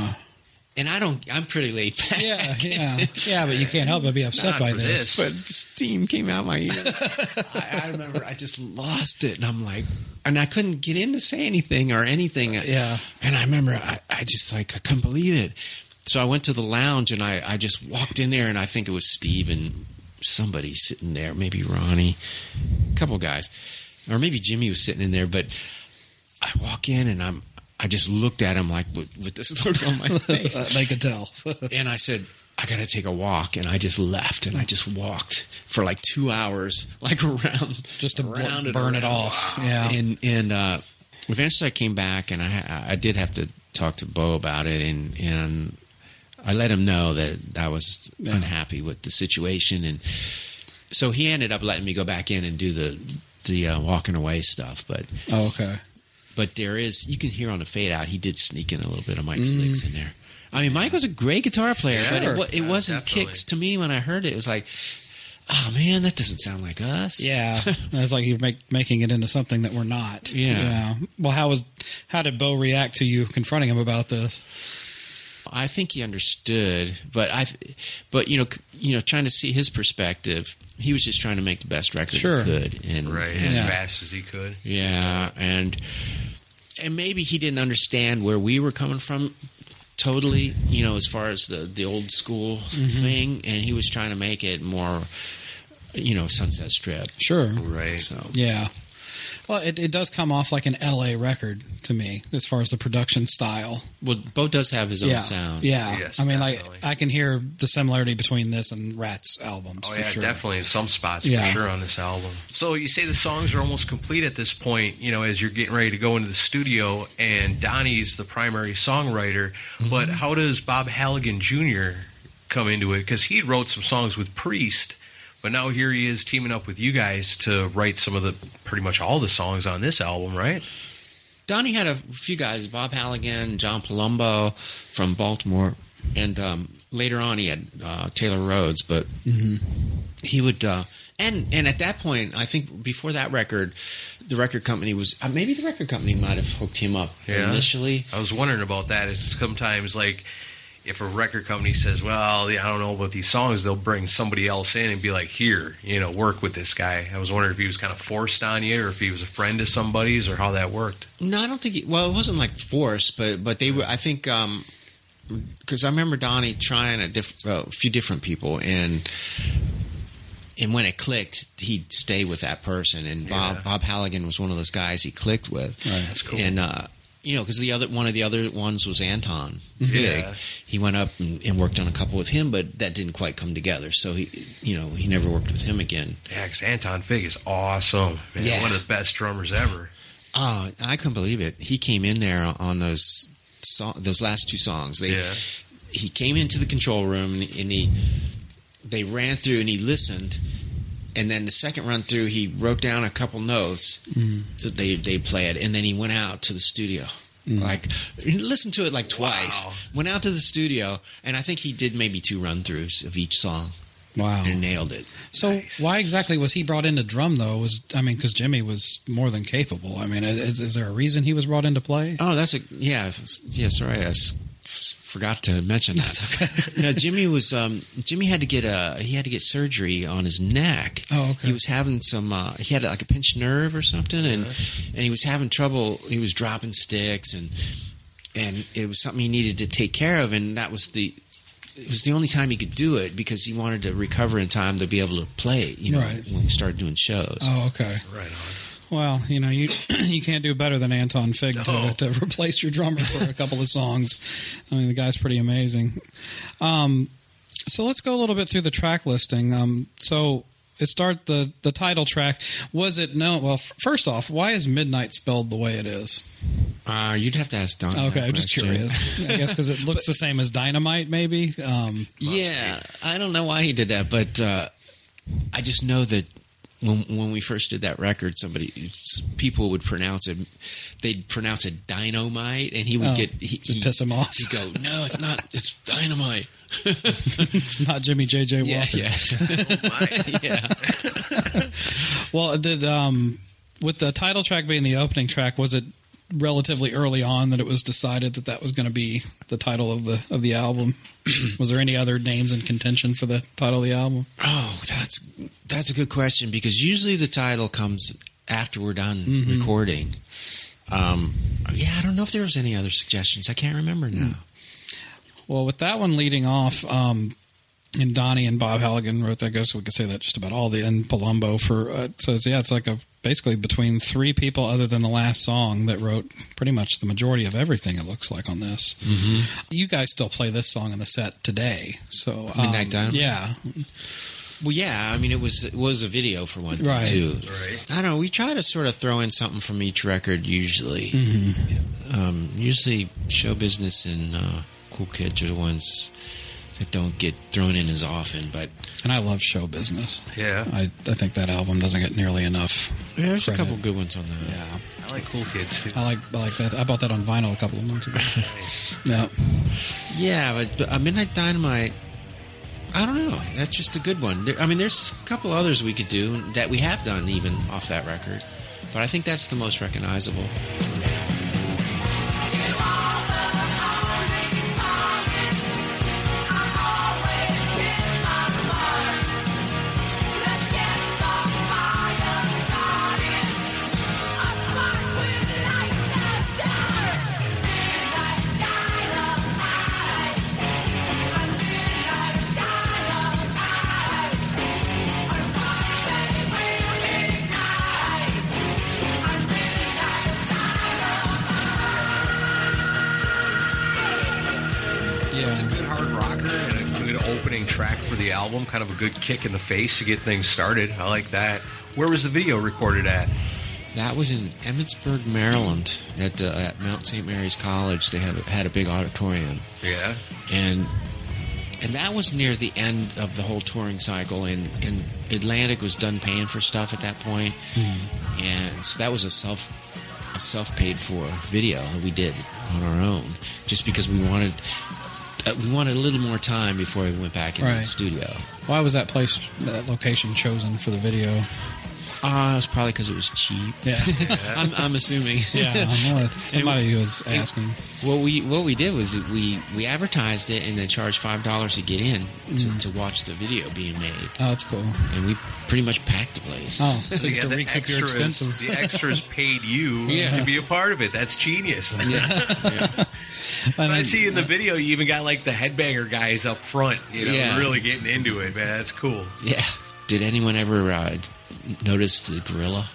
And I'm pretty laid back. Yeah, but you can't help but be upset by this. But steam came out my ear. I remember I just lost it. And I'm like, and I couldn't get in to say anything or anything. Yeah. And I remember I just like, I couldn't believe it. So I went to the lounge and I just walked in there, and I think it was Steve and somebody sitting there, maybe Ronnie, a couple guys, or maybe Jimmy was sitting in there. But I walk in and I just looked at him like with this look on my face. They could tell. And I said, I got to take a walk. And I just left, and I just walked for like 2 hours, like around. Just to burn it off. Yeah. And eventually I came back, and I did have to talk to Bo about it. And I let him know that I was unhappy with the situation. And so he ended up letting me go back in and do the walking away stuff. But okay. But there is, you can hear on the fade out, he did sneak in a little bit of Mike's licks in there. I mean, Mike was a great guitar player, but it wasn't definitely. Kicks to me when I heard it. It was like, oh man, that doesn't sound like us. Yeah, it's like you're making it into something that we're not. Yeah. Well, how did Bo react to you confronting him about this? I think he understood, but you know, trying to see his perspective, he was just trying to make the best record he could, and as fast as he could. Yeah, and maybe he didn't understand where we were coming from totally, you know, as far as the old school thing, and he was trying to make it more, you know, Sunset Strip. Sure. Right. So yeah. Well, it does come off like an L.A. record to me, as far as the production style. Well, Bo does have his own sound. Yeah. Yes, I mean, definitely. like, I can hear the similarity between this and Rat's albums. Oh, for yeah, sure. definitely in some spots, for sure, on this album. So you say the songs are almost complete at this point, you know, as you're getting ready to go into the studio, and Donnie's the primary songwriter. But how does Bob Halligan Jr. come into it? Because he wrote some songs with Priest, but now here he is teaming up with you guys to write some of pretty much all the songs on this album, right? Donnie had a few guys, Bob Halligan, John Palumbo from Baltimore, and later on he had Taylor Rhodes, but he would and at that point, I think before that record, the record company was maybe the record company might have hooked him up initially. I was wondering about that. It's sometimes like, if a record company says, well, I don't know about these songs, they'll bring somebody else in and be like, here, you know, work with this guy. I was wondering if he was kind of forced on you, or if he was a friend of somebody's, or how that worked. No, I don't think it wasn't like forced, but they were, I think, because I remember Donnie trying a few different people, and when it clicked, he'd stay with that person. And Bob Halligan was one of those guys he clicked with. Right, that's cool. And, you know, because one of the other ones was Anton Fig. He went up and worked on a couple with him, but that didn't quite come together. So he never worked with him again. Yeah, because Anton Fig is awesome. Man, one of the best drummers ever. Oh, I couldn't believe it. He came in there on those last two songs. He came into the control room and they ran through and he listened. And then the second run through, he wrote down a couple notes that they played, and then he went out to the studio. Like, he listened to it like twice. Wow. Went out to the studio, and I think he did maybe 2 run-throughs of each song. Wow. And nailed it. So why exactly was he brought in to drum, though? Because Jimmy was more than capable. I mean, is there a reason he was brought in to play? Oh, sorry, I forgot to mention that. That's okay. No, Jimmy had to get surgery on his neck. Oh, okay. He was having some he had like a pinched nerve or something, and he was having trouble. He was dropping sticks, and it was something he needed to take care of, and it was the only time he could do it because he wanted to recover in time to be able to play, when we started doing shows. Oh, okay. Right on. Well, you can't do better than Anton Fig to replace your drummer for a couple of songs. I mean, the guy's pretty amazing. So let's go a little bit through the track listing. So it starts the title track. Was it known? Well, first off, why is Midnight spelled the way it is? You'd have to ask Don. Okay, I'm just curious. I guess because it looks the same as Dynamite, maybe. Yeah, I don't know why he did that, but I just know that when we first did that record, people would pronounce it. They'd pronounce it Dynamite, and he would he'd piss him off. He'd go, "No, it's not. It's Dynamite. It's not Jimmy J.J. Walker." Yeah. Well, did with the title track being the opening track, was it relatively early on that it was decided that was going to be the title of the album? Was there any other names in contention for the title of the album? Oh, that's a good question, because usually the title comes after we're done recording. I don't know if there was any other suggestions. I can't remember now. Well, with that one leading off, and Donnie and Bob Halligan wrote that. I guess we could say that just about all and Palumbo for. It's like basically between three people other than the last song that wrote pretty much the majority of everything, it looks like, on this. Mm-hmm. You guys still play this song in the set today. So Midnight Dynamite? Yeah. Well, yeah. I mean, it was a video for one thing, right. too. Right. I don't know. We try to sort of throw in something from each record usually. Mm-hmm. Usually Show Business and Cool Kids are the ones that don't get thrown in as often, and I love Show Business. Yeah, I think that album doesn't get nearly enough. Yeah, there's credit. A couple good ones on that. Yeah, I like Cool Kids too. I like that. I bought that on vinyl a couple of months ago. Yeah, but Midnight Dynamite, I don't know. That's just a good one. There's a couple others we could do that we have done even off that record, but I think that's the most recognizable. It's a good hard rocker and a good opening track for the album. Kind of a good kick in the face to get things started. I like that. Where was the video recorded at? That was in Emmitsburg, Maryland, at Mount St. Mary's College. They had a big auditorium. Yeah. And that was near the end of the whole touring cycle, and Atlantic was done paying for stuff at that point. And so that was a self-paid for video that we did on our own, just because we wanted a little more time before we went back into the studio. Why was that location chosen for the video? It was probably because it was cheap. Yeah, I'm assuming. Yeah, somebody who was asking. What we did was we advertised it and then charged $5 to get in to watch the video being made. Oh, that's cool. And we pretty much packed the place. Oh, so you get to recoup your expenses. The extras paid you to be a part of it. That's genius. Yeah. But I see in the video you even got like the headbanger guys up front, really getting into it, man. That's cool. Yeah. Did anyone ever notice the gorilla?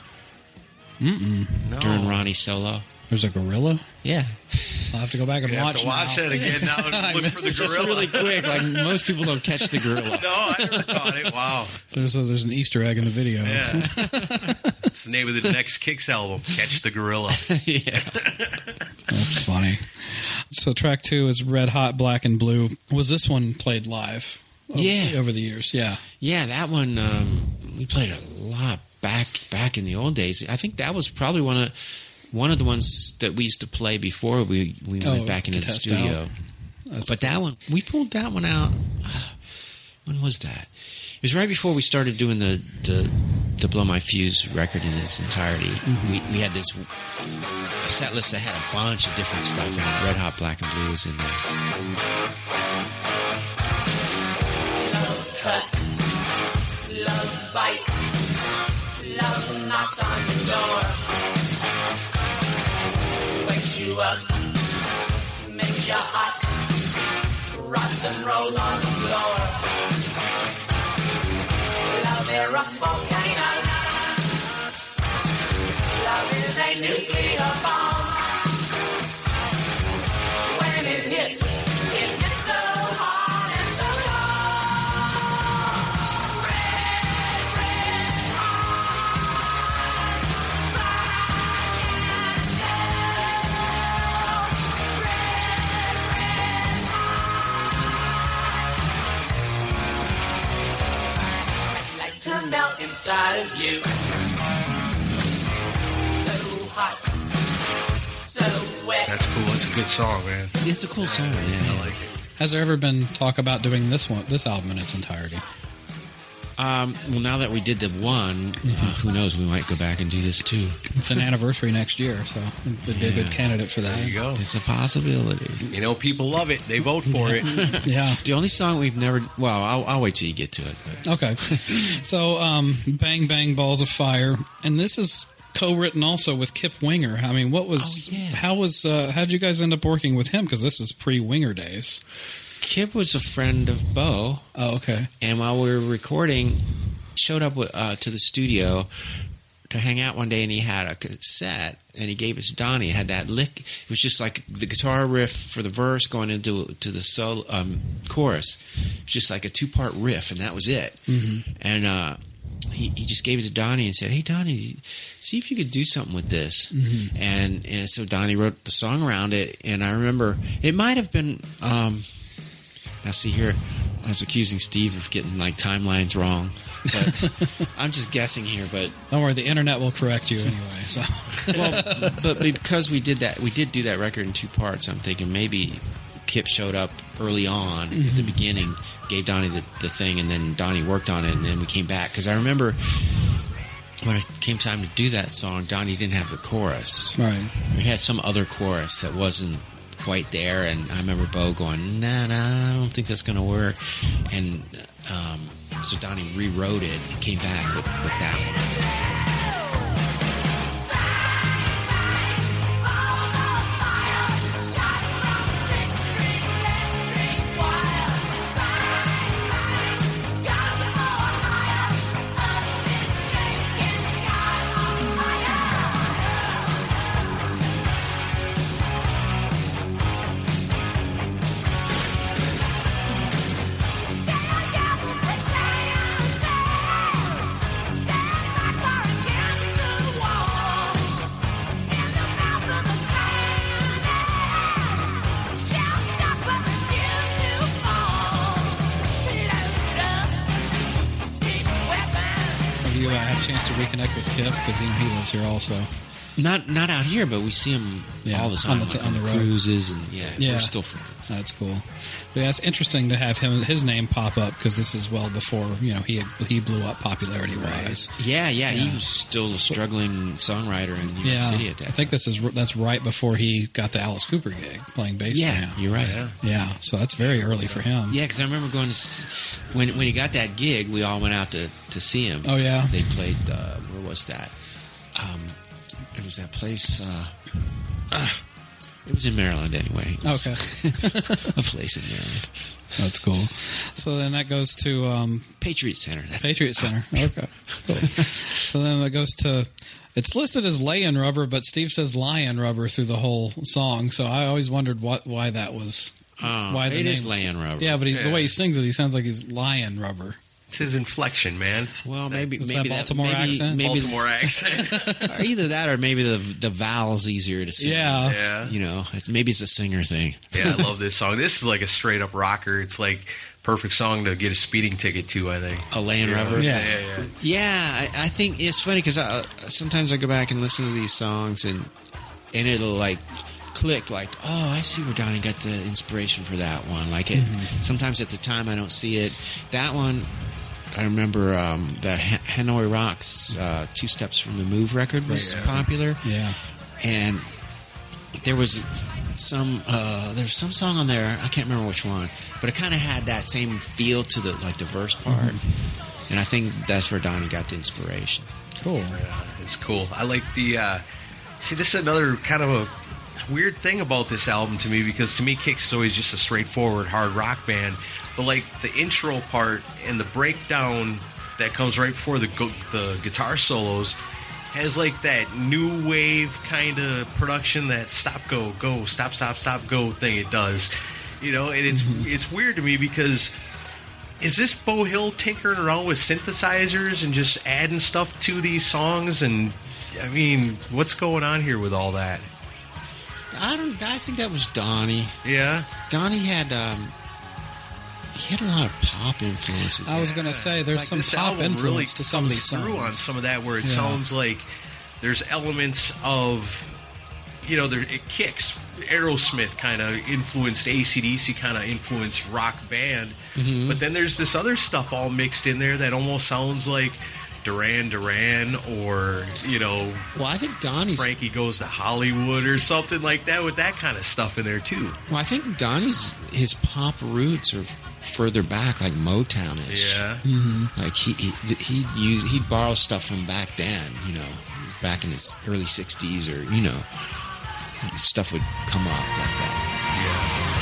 No. During Ronnie's solo? There's a gorilla? Yeah. I'll have to go back and watch that again now and look for the gorilla. Just really quick. Like, most people don't catch the gorilla. No, I never caught it. Wow. So there's an Easter egg in the video. Yeah. It's the name of the next Kicks album, Catch the Gorilla. Yeah. That's funny. So track 2 is Red Hot, Black and Blue. Was this one played live over the years? Yeah. Yeah, that one, we played a lot back in the old days. I think that was probably one of the ones that we used to play before we went back into the studio. But that one, we pulled that one out. When was that? It was right before we started doing the Blow My Fuse record in its entirety. Mm-hmm. We had this set list that had a bunch of different stuff, and Red Hot, Black and Blue was in there. Love cut, love bite, love knocks on the door, wakes you up, makes you hot, rocks and rolls on the floor. Love is a volcano. Love is a nuclear bomb. When it hits so hard and so long. Red hot, black and inside of you. So hot, so wet. That's cool. It's a good song, man. It's a cool song. Yeah, I like it. Has there ever been talk about doing this album in its entirety? Well, now that we did the one, who knows? We might go back and do this too. It's an anniversary next year, so it'd be a good candidate for that. There you go. It's a possibility. You know, people love it. They vote for it. Yeah. The only song we've never... Well, I'll wait till you get to it. But. Okay. So, Bang Bang Balls of Fire. And this is co-written also with Kip Winger. I mean, what was... how'd you guys end up working with him? Because this is pre-Winger days. Kip was a friend of Bo. Oh, okay. And while we were recording, showed up to the studio to hang out one day, and he had a cassette, and he gave it to Donnie. It had that lick. It was just like the guitar riff for the verse going into the solo, chorus. It was just like a 2-part riff, and that was it. Mm-hmm. And he just gave it to Donnie and said, "Hey, Donnie, see if you could do something with this." Mm-hmm. And so Donnie wrote the song around it, and I remember it might have been... Now, see here, I was accusing Steve of getting like timelines wrong, but I'm just guessing here. But don't worry, the internet will correct you anyway. So, well, but because we did do that record in 2 parts. I'm thinking maybe Kip showed up early on at the beginning, gave Donnie the thing, and then Donnie worked on it, and then we came back. Because I remember when it came time to do that song, Donnie didn't have the chorus. Right, we had some other chorus that wasn't quite there, and I remember Bo going, nah, I don't think that's going to work. And so Donnie rewrote it and came back with that one. Reconnect with Kip because he lives here also. Not out here, but we see him all the time on the road. Cruises, and we're still friends. That's cool. But yeah, it's interesting to have his name pop up because this is well before he blew up popularity wise. Yeah, he was still a struggling songwriter in New York City at that. I think that's right before he got the Alice Cooper gig playing bass. Yeah, for him. You're right. Yeah, so that's very early for him. Yeah, because I remember going to when he got that gig, we all went out to see him. Oh yeah, they played. Where was that? It was that place. It was in Maryland anyway. Okay. A place in Maryland. That's cool. So then that goes to... Patriot Center. Patriot Center. Okay. Cool. So then it goes to... It's listed as Lay-In Rubber, but Steve says Lion Rubber through the whole song. So I always wondered why that was... why the name is Lay-In Rubber. Yeah, but the way he sings it, he sounds like he's Lion Rubber. It's his inflection, man. Well, maybe that Baltimore accent. Maybe Baltimore accent. Or either that, or maybe the vowel's easier to sing. Yeah. You know, maybe it's a singer thing. Yeah, I love this song. This is like a straight up rocker. It's like perfect song to get a speeding ticket to, I think. A Lay-In Rubber. Yeah. Yeah, I think it's funny because sometimes I go back and listen to these songs and it'll like click like, oh, I see where Donnie got the inspiration for that one. Like it. Sometimes at the time I don't see it. That one. I remember the Hanoi Rocks, 2 Steps from the Move record was popular. Yeah. And there was some song on there, I can't remember which one, but it kind of had that same feel to the verse part. And I think that's where Donnie got the inspiration. Cool. Yeah, it's cool. I like the see, this is another kind of a weird thing about this album to me, because to me Kick's is always just a straightforward hard rock band. But like the intro part and the breakdown that comes right before the guitar solos has like that new wave kind of production, that stop go go stop stop stop go thing it does, and it's weird to me because is this Beau Hill tinkering around with synthesizers and just adding stuff to these songs? And I mean, what's going on here with all that? I think that was Donnie. Yeah, Donnie had. he had a lot of pop influences. I was going to say there's some pop influence really to some of these songs. Through on some of that where it sounds like there's elements of, it kicks. Aerosmith kind of influenced AC/DC, kind of influenced rock band, but then there's this other stuff all mixed in there that almost sounds like Duran Duran or Well, I think Donnie's Frankie Goes to Hollywood or something like that with that kind of stuff in there too. Well, I think Donnie's his pop roots are further back, like Motown-ish. Yeah, like he'd borrow stuff from back then, back in his early '60s, or stuff would come up like that. Yeah.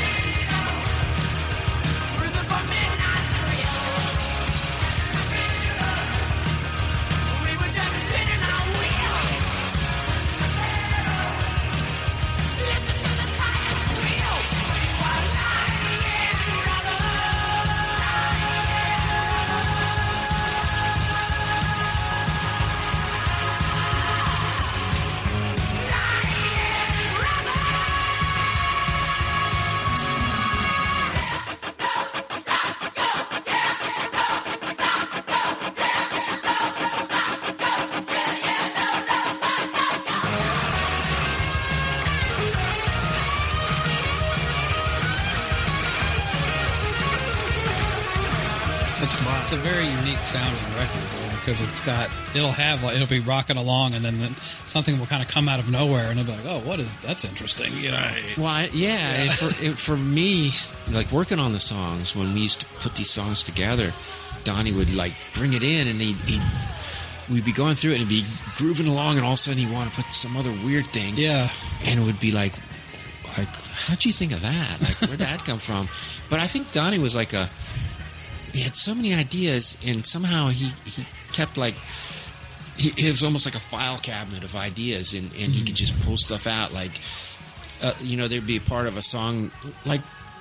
It's a very unique sounding record because it'll be rocking along and then something will kind of come out of nowhere and it'll be like, oh, that's interesting, Well, yeah. For me, like working on the songs, when we used to put these songs together, Donnie would like bring it in and we'd be going through it and he'd be grooving along and all of a sudden he'd want to put some other weird thing. Yeah. And it would be like, how'd you think of that? Like, where'd that come from? But I think Donnie was like he had so many ideas, and somehow he kept like it was almost like a file cabinet of ideas, and he could just pull stuff out. Like there'd be a part of a song like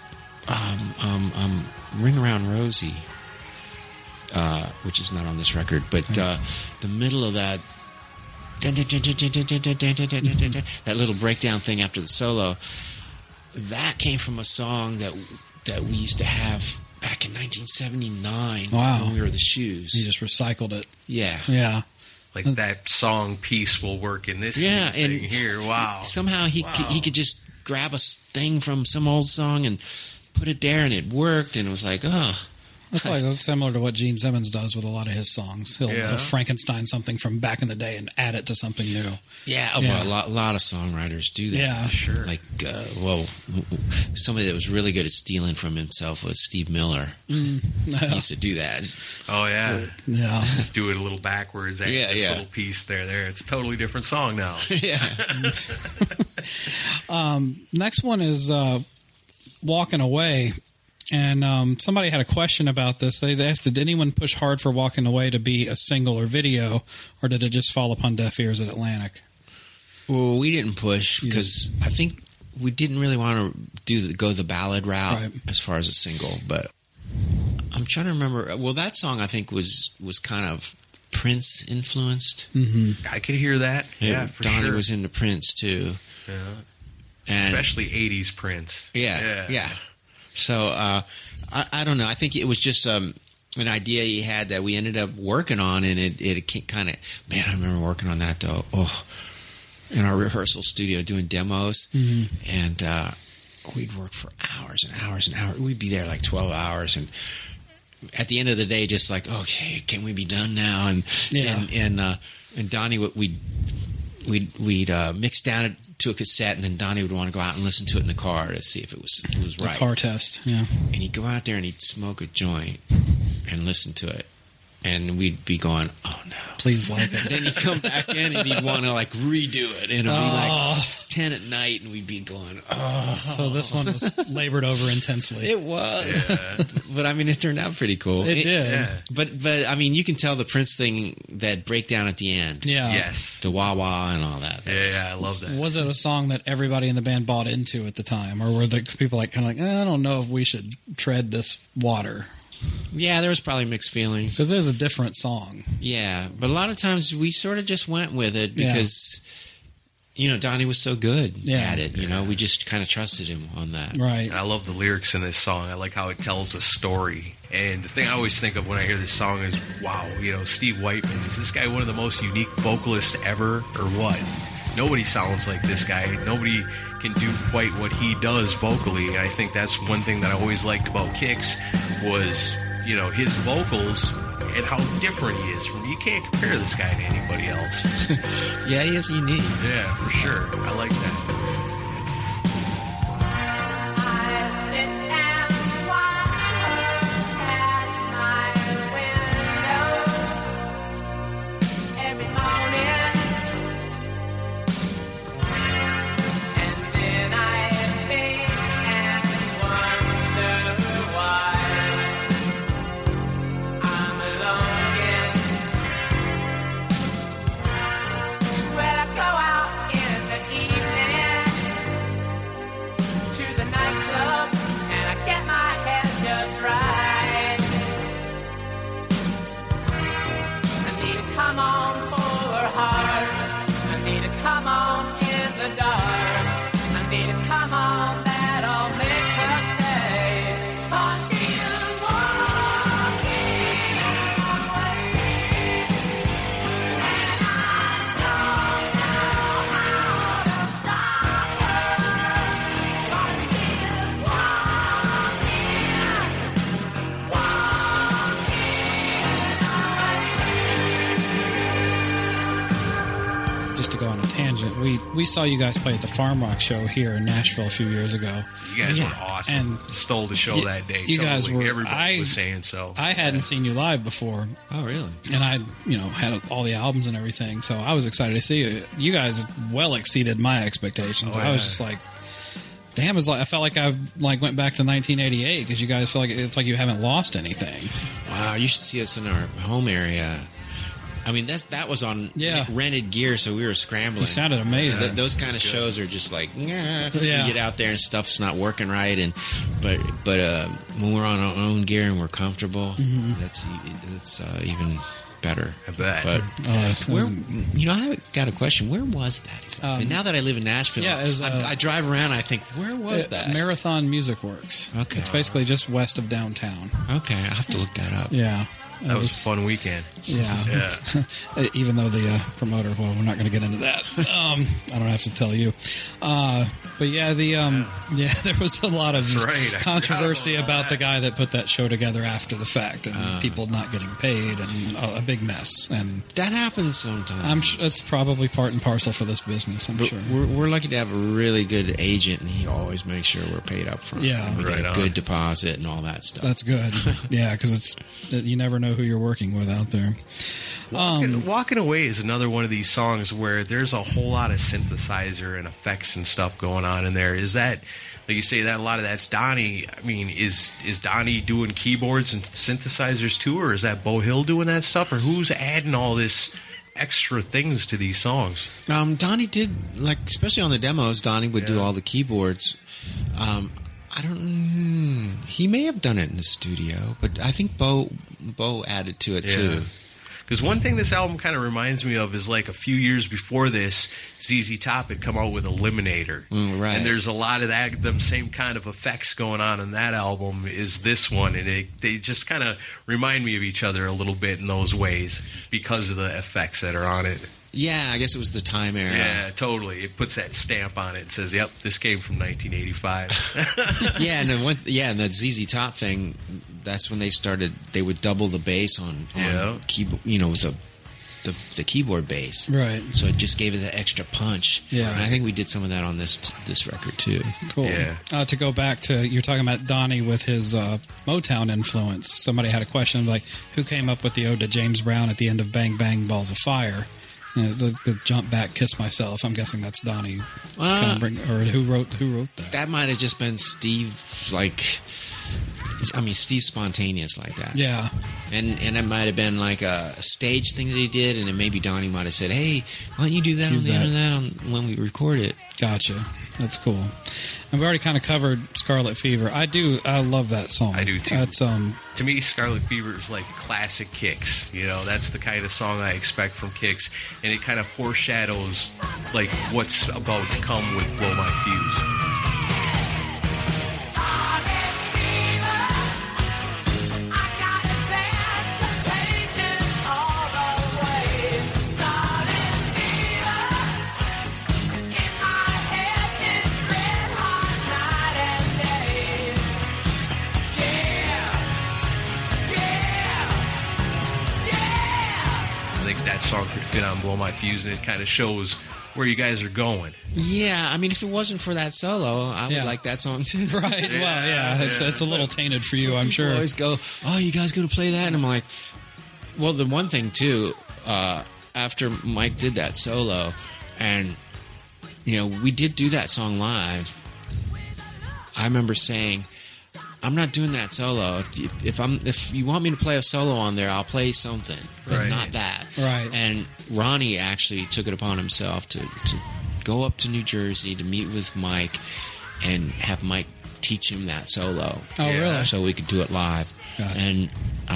"Ring Around Rosie," which is not on this record, but the middle of that that little breakdown thing after the solo, that came from a song that we used to have back in 1979. Wow. When we were the Shoes. You just recycled it. Yeah. Yeah. Like that song piece will work in this thing here. Wow. Somehow he could just grab a thing from some old song and put it there and it worked and it was like, That's like similar to what Gene Simmons does with a lot of his songs. He'll Frankenstein something from back in the day and add it to something new. Yeah, well, a lot of songwriters do that. Yeah, sure. Like, somebody that was really good at stealing from himself was Steve Miller. He used to do that. Oh, yeah. Yeah. Just do it a little backwards. This little piece there. It's a totally different song now. Yeah. Next one is Walking Away. And somebody had a question about this. They asked, did anyone push hard for Walking Away to be a single or video, or did it just fall upon deaf ears at Atlantic? Well, we didn't push because I think we didn't really want to go the ballad route as far as a single. But I'm trying to remember. Well, that song I think was kind of Prince influenced. Mm-hmm. I could hear that. Yeah, for Donnie sure. was into Prince too. Yeah. And especially 80s Prince. Yeah. So, I don't know. I think it was just an idea he had that we ended up working on, and it kind of... Man, I remember working on that, though. In our rehearsal studio doing demos, and we'd work for hours and hours and hours. We'd be there like 12 hours, and at the end of the day, just like, okay, can we be done now? And Donnie, we'd mix down to a cassette, and then Donnie would want to go out and listen to it in the car to see if it was right. The car test, yeah. And he'd go out there and he'd smoke a joint and listen to it. And we'd be going, oh no. Please like it. Then he'd come back in and he'd want to like redo it. And it'd be like 10 at night and we'd be going, So this one was labored over intensely. It was. Yeah. But I mean, it turned out pretty cool. It did. Yeah. But I mean, you can tell the Prince thing, that breakdown at the end. Yeah. Yes. The wah-wah and all that. Yeah, I love that. Was it a song that everybody in the band bought into at the time? Or were the people like kind of like, I don't know if we should tread this water? Yeah, there was probably mixed feelings. Because it was a different song. Yeah, but a lot of times we sort of just went with it because Donnie was so good at it. We just kind of trusted him on that. Right. And I love the lyrics in this song. I like how it tells a story. And the thing I always think of when I hear this song is, wow, Steve Whiteman, is this guy one of the most unique vocalists ever or what? Nobody sounds like this guy. Nobody can do quite what he does vocally. And I think that's one thing that I always liked about Kix was, his vocals and how different he is. You can't compare this guy to anybody else. Yeah, he is unique. Yeah, for sure. I like that. We saw you guys play at the Farm Rock show here in Nashville a few years ago. You guys were awesome. And stole the show that day. You guys were. Everybody was saying so. I hadn't seen you live before. Oh, really? And I, had all the albums and everything, so I was excited to see you. You guys well exceeded my expectations. I was just like, damn! I felt like I went back to 1988 because you guys feel like it's like you haven't lost anything. Wow! You should see us in our home area. I mean, that was on rented gear, so we were scrambling. You sounded amazing. Those kind of shows are just like, you get out there and stuff's not working right, but when we're on our own gear and we're comfortable, that's even better. I bet. But I got a question. Where was that exactly? Now that I live in Nashville, I drive around. I think, where was that? Marathon Music Works. Okay, it's basically just west of downtown. Okay, I have to look that up. Yeah. That was a fun weekend. Yeah. Even though the promoter, well, we're not going to get into that. I don't have to tell you. But there was a lot of controversy about the guy that put that show together after the fact, and people not getting paid, and a big mess. And that happens sometimes. I'm sure it's probably part and parcel for this business. I'm sure we're lucky to have a really good agent, and he always makes sure we're paid up front. Yeah, we get a good deposit and all that stuff. That's good. Yeah, because you never know who you're working with out there. Walking Away is another one of these songs where there's a whole lot of synthesizer and effects and stuff going on in there. Is that, like you say, that a lot of that's Donnie? I mean, is Donnie doing keyboards and synthesizers too, or is that Beau Hill doing that stuff, or who's adding all this extra things to these songs? Donnie did, especially on the demos, Donnie would do all the keyboards. He may have done it in the studio, but I think Beau added to it too. Because one thing this album kind of reminds me of is like a few years before this, ZZ Top had come out with Eliminator. Right. And there's a lot of them same kind of effects going on in that album is this one. And they just kind of remind me of each other a little bit in those ways because of the effects that are on it. Yeah, I guess it was the time era. Yeah, totally. It puts that stamp on it and says, yep, this came from 1985. And that ZZ Top thing, that's when they would double the bass on keyboard, the keyboard bass. Right. So it just gave it that extra punch. Yeah. And I think we did some of that on this record too. Cool. Yeah. To go back to, you're talking about Donnie with his Motown influence. Somebody had a question like, who came up with the ode to James Brown at the end of Bang Bang Balls of Fire? The jump back, kiss myself. I'm guessing that's Donnie. Who wrote that? That might have just been Steve. Steve's spontaneous like that. Yeah, and it might have been like a stage thing that he did, and then maybe Donnie might have said, "Hey, why don't you do that on the end of that when we record it?" Gotcha. That's cool. And we already kind of covered Scarlet Fever. I love that song. I do too. That's to me, Scarlet Fever is like classic Kix. You know, that's the kind of song I expect from Kix, and it kind of foreshadows like what's about to come with Blow My Fuse. That song could fit on Blow My Fuse, and it kind of shows where you guys are going. Yeah, I mean, if it wasn't for that solo, I would like that song too. Right. Yeah, well, yeah, it's a little tainted for you, I'm sure. Always go, oh, you guys going to play that? And I'm like, well, the one thing too, after Mike did that solo, and you know, we did do that song live. I remember saying, I'm not doing that solo. If you want me to play a solo on there, I'll play something, but not that. Right. And Ronnie actually took it upon himself to go up to New Jersey to meet with Mike and have Mike teach him that solo. Oh, really? So we could do it live. Gotcha. And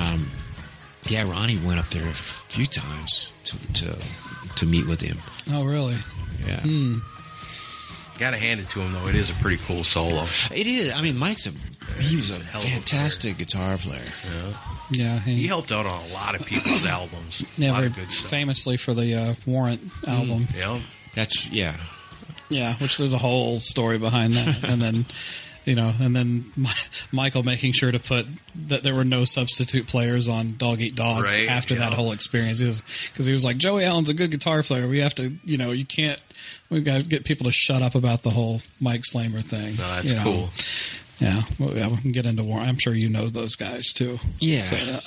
Ronnie went up there a few times to meet with him. Oh, really? Yeah. Gotta hand it to him though; it is a pretty cool solo. It is. I mean, he was a fantastic guitar player. Yeah, he helped out on a lot of people's albums. Yeah, a lot of good stuff. Famously for the Warrant album. Yeah, which there's a whole story behind that, and then. You know, and then Michael making sure to put that there were no substitute players on Dog Eat Dog after that whole experience, because he was like, Joey Allen's a good guitar player. We have to, you know, we've got to get people to shut up about the whole Mike Slamer thing. No, that's cool. Yeah, we can get into war. I'm sure you know those guys too. Yeah.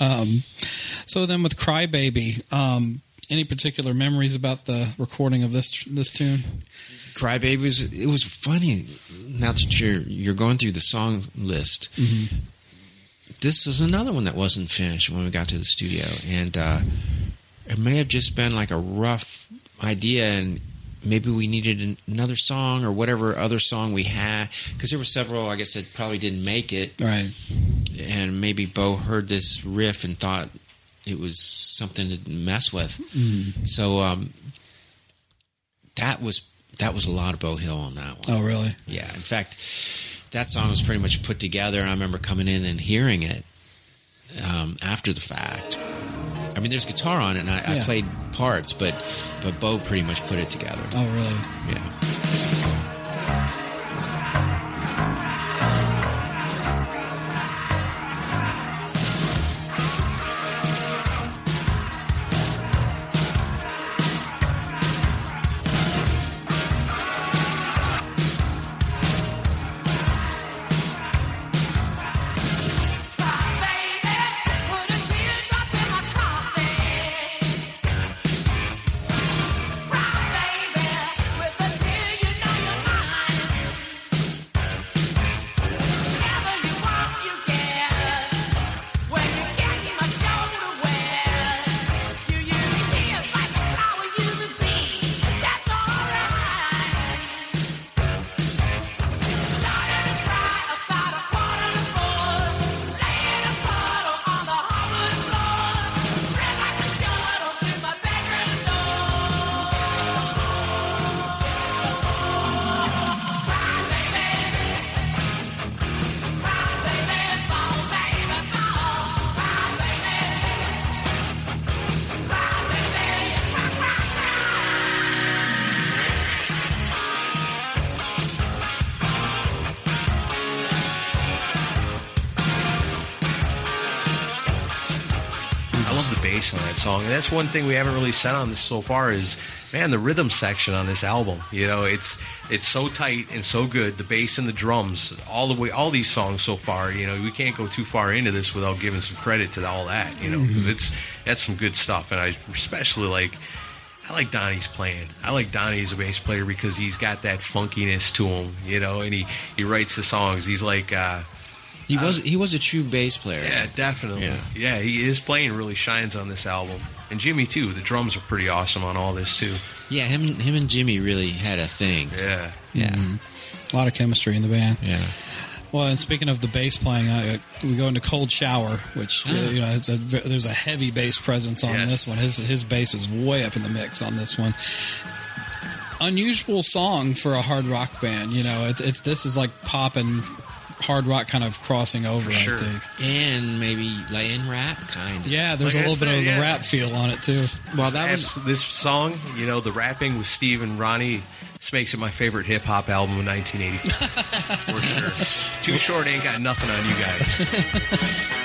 So then with Crybaby, any particular memories about the recording of this tune? Crybaby it was funny. Now that you're going through the song list, this was another one that wasn't finished when we got to the studio, and it may have just been like a rough idea, and maybe we needed another song or whatever other song we had, because there were several, I guess, that probably didn't make it, right? And maybe Bo heard this riff and thought it was something to mess with, so that was a lot of Bo Hill on that one. Oh, really? Yeah. In fact, that song was pretty much put together, and I remember coming in and hearing it after the fact. I mean, there's guitar on it, and I played parts, but Bo pretty much put it together. Oh, really? Yeah. On that song, and that's one thing we haven't really said on this so far is, man, the rhythm section on this album. You know, it's so tight and so good. The bass and the drums, all these songs so far. You know, we can't go too far into this without giving some credit to all that. You know, because that's some good stuff, and I especially I like Donnie's playing. I like Donnie as a bass player because he's got that funkiness to him. You know, and he writes the songs. He's like. He was a true bass player. Yeah, definitely. Yeah, his playing really shines on this album. And Jimmy, too. The drums are pretty awesome on all this, too. Yeah, him and Jimmy really had a thing. Yeah. Yeah. A lot of chemistry in the band. Yeah. Well, and speaking of the bass playing, we go into Cold Shower, which there's a heavy bass presence on this one. His bass is way up in the mix on this one. Unusual song for a hard rock band. This is like pop and hard rock kind of crossing over, I think. And maybe laying rap, kind of. Yeah, there's a little bit of the rap feel on it, too. Well, this song, the rapping with Steve and Ronnie, this makes it my favorite hip-hop album of 1985. For sure. Too Short ain't got nothing on you guys.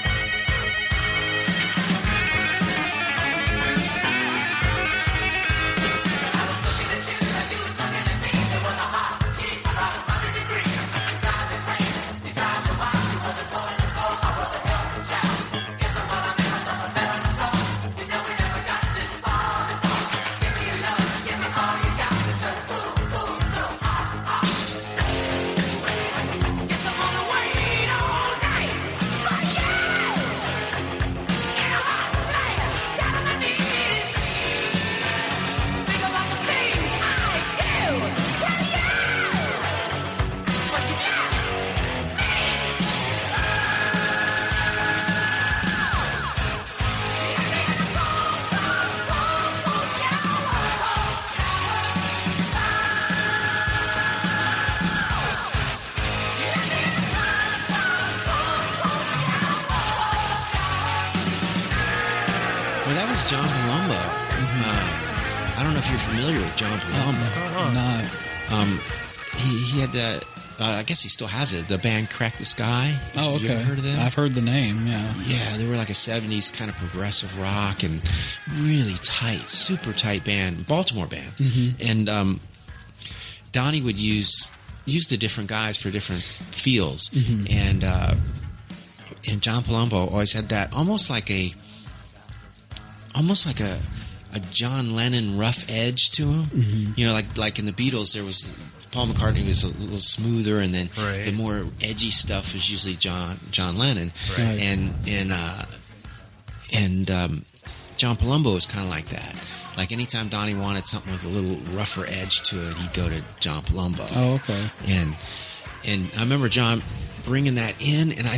John Palumbo. I don't know if you're familiar with John Palumbo. No. He had the, I guess he still has it, the band Crack the Sky. Oh, okay. You ever heard of them? I've heard the name, yeah. Yeah, they were like a 70s kind of progressive rock and really tight, super tight band, Baltimore band. Mm-hmm. And Donnie would use the different guys for different feels. Mm-hmm. And John Palumbo always had that almost like a John Lennon rough edge to him. Mm-hmm. Like in the Beatles, there was Paul McCartney was a little smoother, and then the more edgy stuff was usually John Lennon. Right. And John Palumbo was kind of like that. Like anytime Donnie wanted something with a little rougher edge to it, he'd go to John Palumbo. Oh, okay. And I remember John bringing that in, and I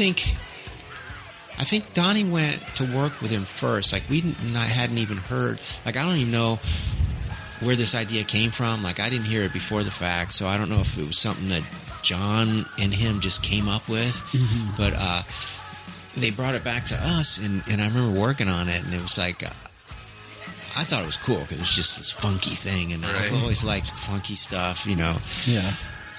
think Donnie went to work with him first. Like I hadn't even heard. Like I don't even know where this idea came from. Like I didn't hear it before the fact, so I don't know if it was something that John and him just came up with. Mm-hmm. But they brought it back to us, and I remember working on it, and it was like I thought it was cool because it was just this funky thing, and I've always liked funky stuff, Yeah.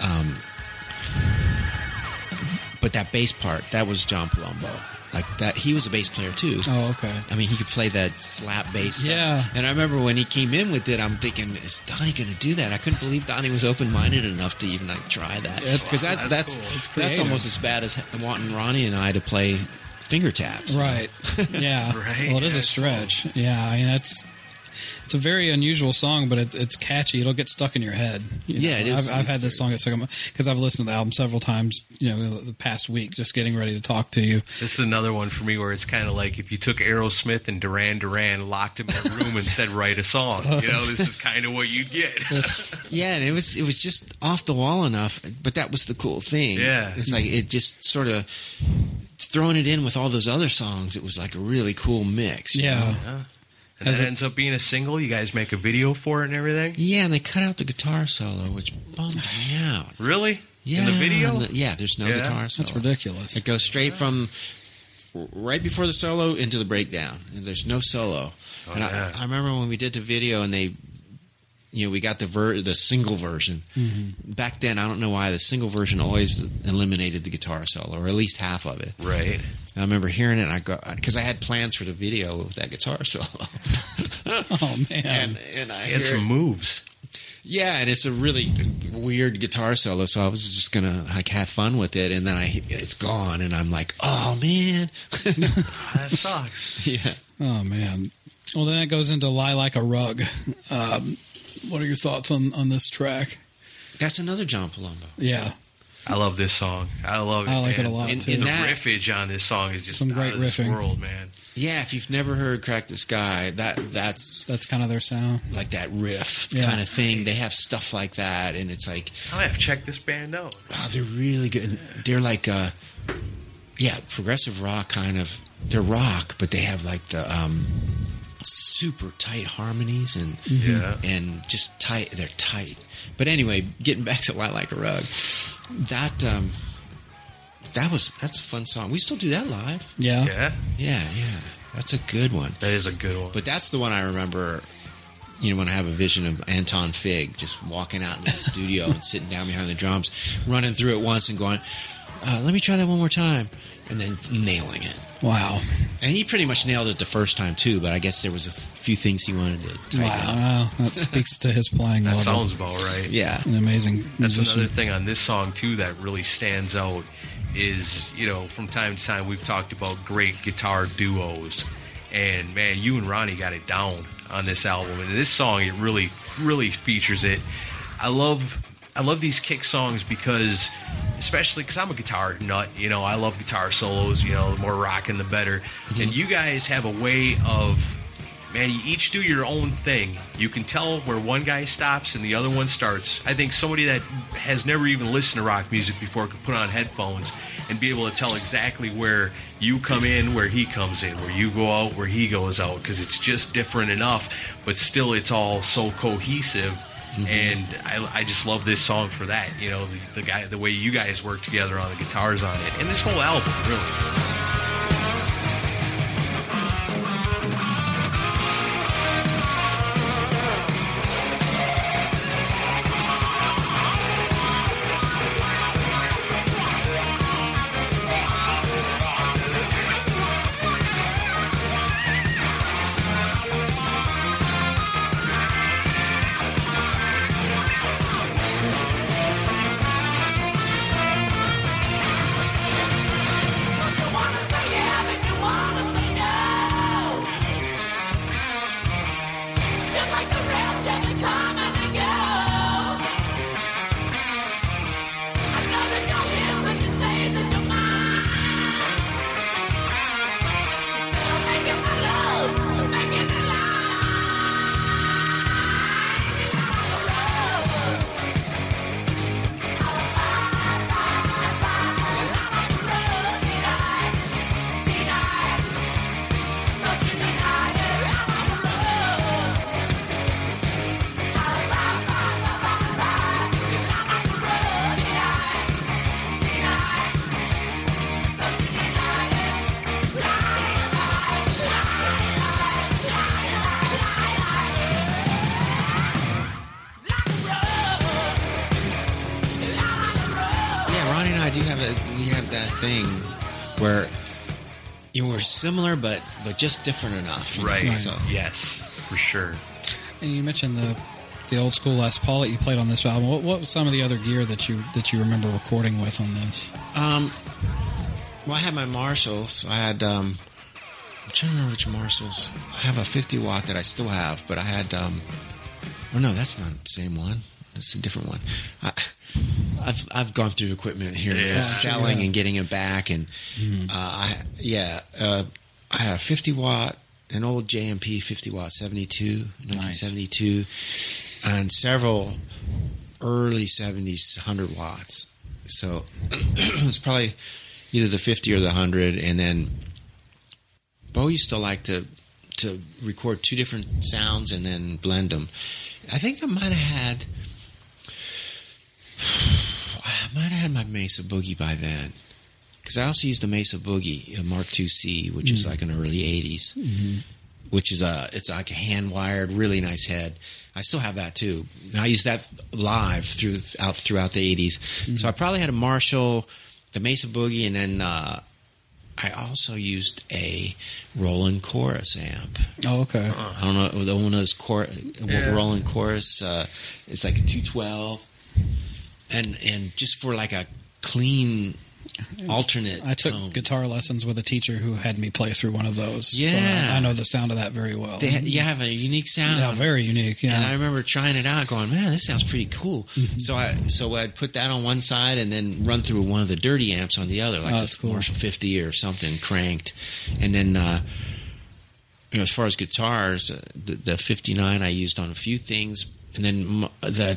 But that bass part, that was John Palumbo. Like that, he was a bass player too. Oh, okay. I mean, he could play that slap bass stuff. Yeah. And I remember when he came in with it, I'm thinking, is Donnie going to do that? I couldn't believe Donnie was open-minded enough to even try that. Because that's almost as bad as wanting Ronnie and I to play finger taps. Right. Yeah. Well, it is a stretch. Cool. Yeah. I mean, it's a very unusual song, but it's catchy. It'll get stuck in your head. It is. I've had this song get stuck in my, because I've listened to the album several times, the past week, just getting ready to talk to you. This is another one for me where it's kind of like if you took Aerosmith and Duran Duran, locked him in a room and said, write a song. This is kind of what you'd get. Yeah, and it was just off the wall enough, but that was the cool thing. Yeah. It's like it just sort of throwing it in with all those other songs, it was like a really cool mix. Yeah. And that ends up being a single. You guys make a video for it and everything? Yeah, and they cut out the guitar solo, which bummed me out. Really? Yeah. In the video? There's no guitar solo. That's ridiculous. It goes straight from right before the solo into the breakdown. And there's no solo. Oh, and I remember when we did the video and they... we got the single version. Mm-hmm. Back then, I don't know why, the single version always eliminated the guitar solo, or at least half of it. Right. I remember hearing it, and because I had plans for the video with that guitar solo. Oh, man. And I had some moves. Yeah, and it's a really weird guitar solo, so I was just going to have fun with it, and then it's gone, and I'm like, oh, man. That sucks. Yeah. Oh, man. Well, then it goes into Lie Like a Rug. What are your thoughts on this track? That's another John Palumbo. Yeah. I love this song. I love it. I like man. it a lot too. And the riffage on this song is just some great out of this riffing. world, man. Yeah, if you've never heard Crack the Sky, that's kind of their sound, like that riff kind of thing. They have stuff like that, and it's like I have to check this band out. Oh, they're really good. They're like progressive rock kind of. They're rock, but they have like the super tight harmonies and just tight. They're tight. But anyway, getting back to Lie Like a Rug, that's a fun song. We still do that live. Yeah. That's a good one. That is a good one. But that's the one I remember. You know, when I have a vision of Anton Fig just walking out into the studio and sitting down behind the drums, running through it once and going, "Let me try that one more time," and then nailing it. Wow. And he pretty much nailed it the first time too, but I guess there was a few things he wanted to tighten up. Wow, that speaks to his playing That level. sounds about right. Yeah. An amazing That's musician. another thing on this song too that really stands out is, you know, from time to time we've talked about great guitar duos, and man, you and Ronnie got it down on this album, and this song it really features it. I love these kick songs because, especially because I'm a guitar nut, you know, I love guitar solos, you know, the more rockin' the better. Mm-hmm. And you guys have a way of, man, you each do your own thing. You can tell where one guy stops and the other one starts. I think somebody that has never even listened to rock music before could put on headphones and be able to tell exactly where you come in, where he comes in, where you go out, where he goes out, because it's just different enough, but still it's all so cohesive. Mm-hmm. And I just love this song for that. You know, the way you guys work together on the guitars on it, and this whole album, really. thing where you were similar, but just different enough. Right. So. Yes, for sure. And you mentioned the old school Les Paul that you played on this album. What was some of the other gear that you remember recording with on this? Well, I had my Marshalls. I had I'm trying to remember which Marshalls. I have a 50 watt that I still have, but I had oh no, that's not the same one. That's a different one. I've gone through equipment here, selling and getting it back, and I had a 50 watt, an old JMP 50 watt 1972, and several early 70s 100 watts. So it was probably either the 50 or the 100, and then Bo used to like to record two different sounds and then blend them. I think I might have had my Mesa Boogie by then, because I also used a Mesa Boogie, a Mark IIc, which is like an early 80s, which is it's like a hand wired, really nice head. I still have that too. And I used that live throughout the 80s. So I probably had a Marshall, the Mesa Boogie, and then I also used a Roland Chorus amp. Oh, okay. I don't know, the one of those Roland Chorus. It's like a 212, and just for like a clean alternate. I took tone. guitar lessons with a teacher who had me play through one of those. Yeah. So I know the sound of that very well. You have a unique sound. Yeah, very unique. Yeah. And I remember trying it out, going, "Man, this sounds pretty cool." Mm-hmm. So I'd put that on one side and then run through one of the dirty amps on the other, like that's the cool. Marshall 50 or something cranked. And then, as far as guitars, the 59 I used on a few things, and then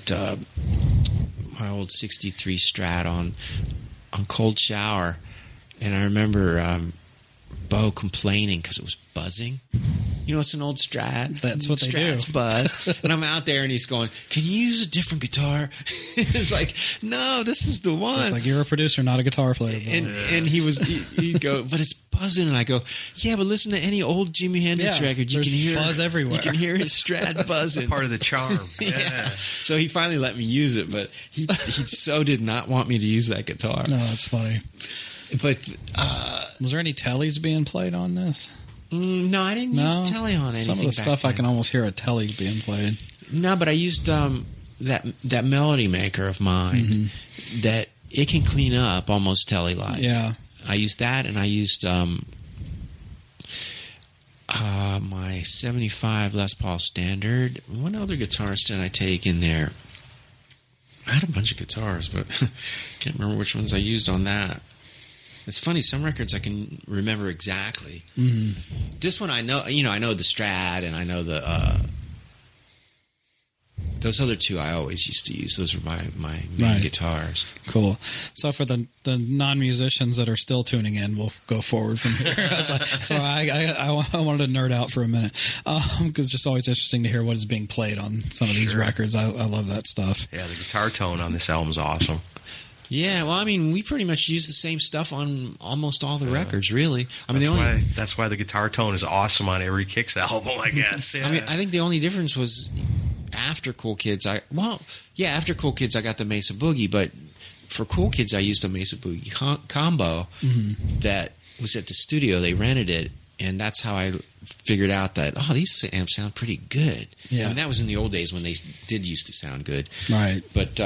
my old 63 Strat on Cold Shower. And I remember Bo complaining because it was buzzing. It's an old Strat. That's what Strats they do. buzz. And I'm out there, and he's going, "Can you use a different guitar?" It's like, "No, this is the one." It's like, you're a producer, not a guitar player. And he'd go, "But it's buzzing." And I go, "Yeah, but listen to any old Jimi Hendrix record. You can hear buzz everywhere. You can hear his Strat buzzing." Part of the charm. Yeah. So he finally let me use it, but he so did not want me to use that guitar. No, that's funny. But was there any tellies being played on this? No, I didn't use telly on anything. Some of the stuff I can almost hear a telly being played. No, but I used that Melody Maker of mine that it can clean up almost telly-like. Yeah. I used that, and I used my 75 Les Paul Standard. What other guitars did I take in there? I had a bunch of guitars, but can't remember which ones I used on that. It's funny, some records I can remember exactly. Mm-hmm. This one I know, I know the Strat, and I know the those other two I always used to use. Those were my main guitars. Cool. So for the non-musicians that are still tuning in, we'll go forward from here. So I wanted to nerd out for a minute because it's just always interesting to hear what is being played on some of these records. I love that stuff. Yeah, the guitar tone on this album is awesome. Yeah, well, I mean, we pretty much use the same stuff on almost all the records, really. I mean, that's why the guitar tone is awesome on every Kix album, I guess. Yeah. I mean, I think the only difference was after Cool Kids. After Cool Kids, I got the Mesa Boogie, but for Cool Kids, I used a Mesa Boogie combo that was at the studio. They rented it, and that's how I figured out that these amps sound pretty good. Yeah, I mean, that was in the old days when they did used to sound good, right? But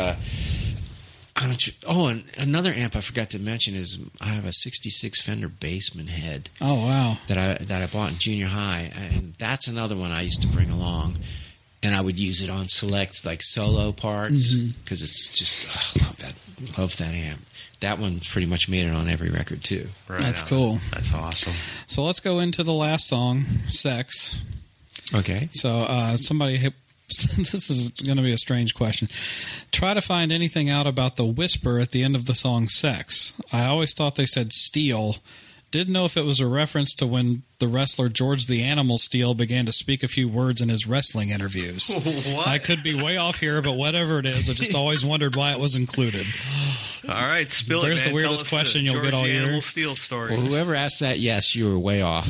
and another amp I forgot to mention is I have a '66 Fender Bassman head. Oh wow! That I bought in junior high, and that's another one I used to bring along, and I would use it on select like solo parts because it's just love that amp. That one pretty much made it on every record too. Right That's on. cool. That's awesome. So let's go into the last song, "Sex." Okay. So somebody. This is going to be a strange question. Try to find anything out about the whisper at the end of the song "Sex." I always thought they said "Steel." Didn't know if it was a reference to when the wrestler George the Animal Steel began to speak a few words in his wrestling interviews. What? I could be way off here, but whatever it is, I just always wondered why it was included. All right, spill There's it, man. the weirdest question you'll George get all the year. Animal Steel story. Well, whoever asked that, yes, you were way off.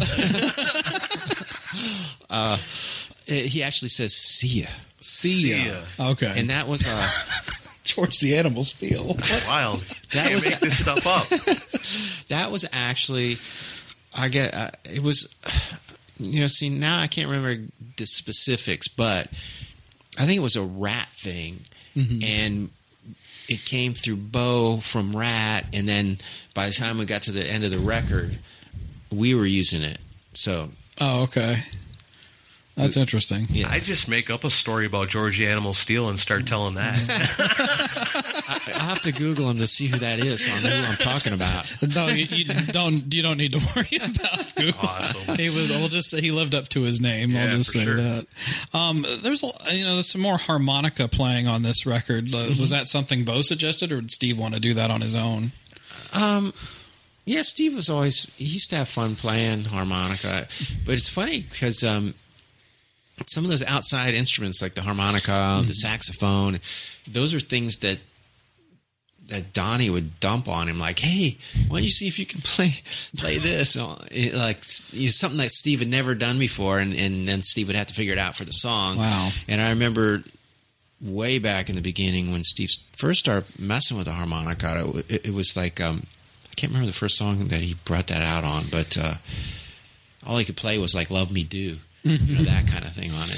He actually says "see ya." See ya. Okay. And that was George the Animal Steel. Wild. Can't make this stuff up. That was actually, it was, see, now I can't remember the specifics, but I think it was a Rat thing. And it came through Bo from Rat, and then by the time we got to the end of the record, we were using it. So. Oh, okay. That's interesting. Yeah. I just make up a story about George the Animal Steel and start telling that. I'll have to Google him to see who that is. So I know who I'm talking about. No, you don't need to worry about Google. Awesome. We'll just say he lived up to his name. Yeah, I'll just say sure. that. There's some more harmonica playing on this record. Was that something Bo suggested, or did Steve want to do that on his own? Yeah, Steve he used to have fun playing harmonica, but it's funny because some of those outside instruments like the harmonica, the saxophone, those are things that Donnie would dump on him, like, "Hey, why don't you see if you can play this?" Like something that Steve had never done before, and then Steve would have to figure it out for the song. Wow! And I remember way back in the beginning when Steve first started messing with the harmonica, it was like I can't remember the first song that he brought that out on, but all he could play was like "Love Me Do." That kind of thing on it.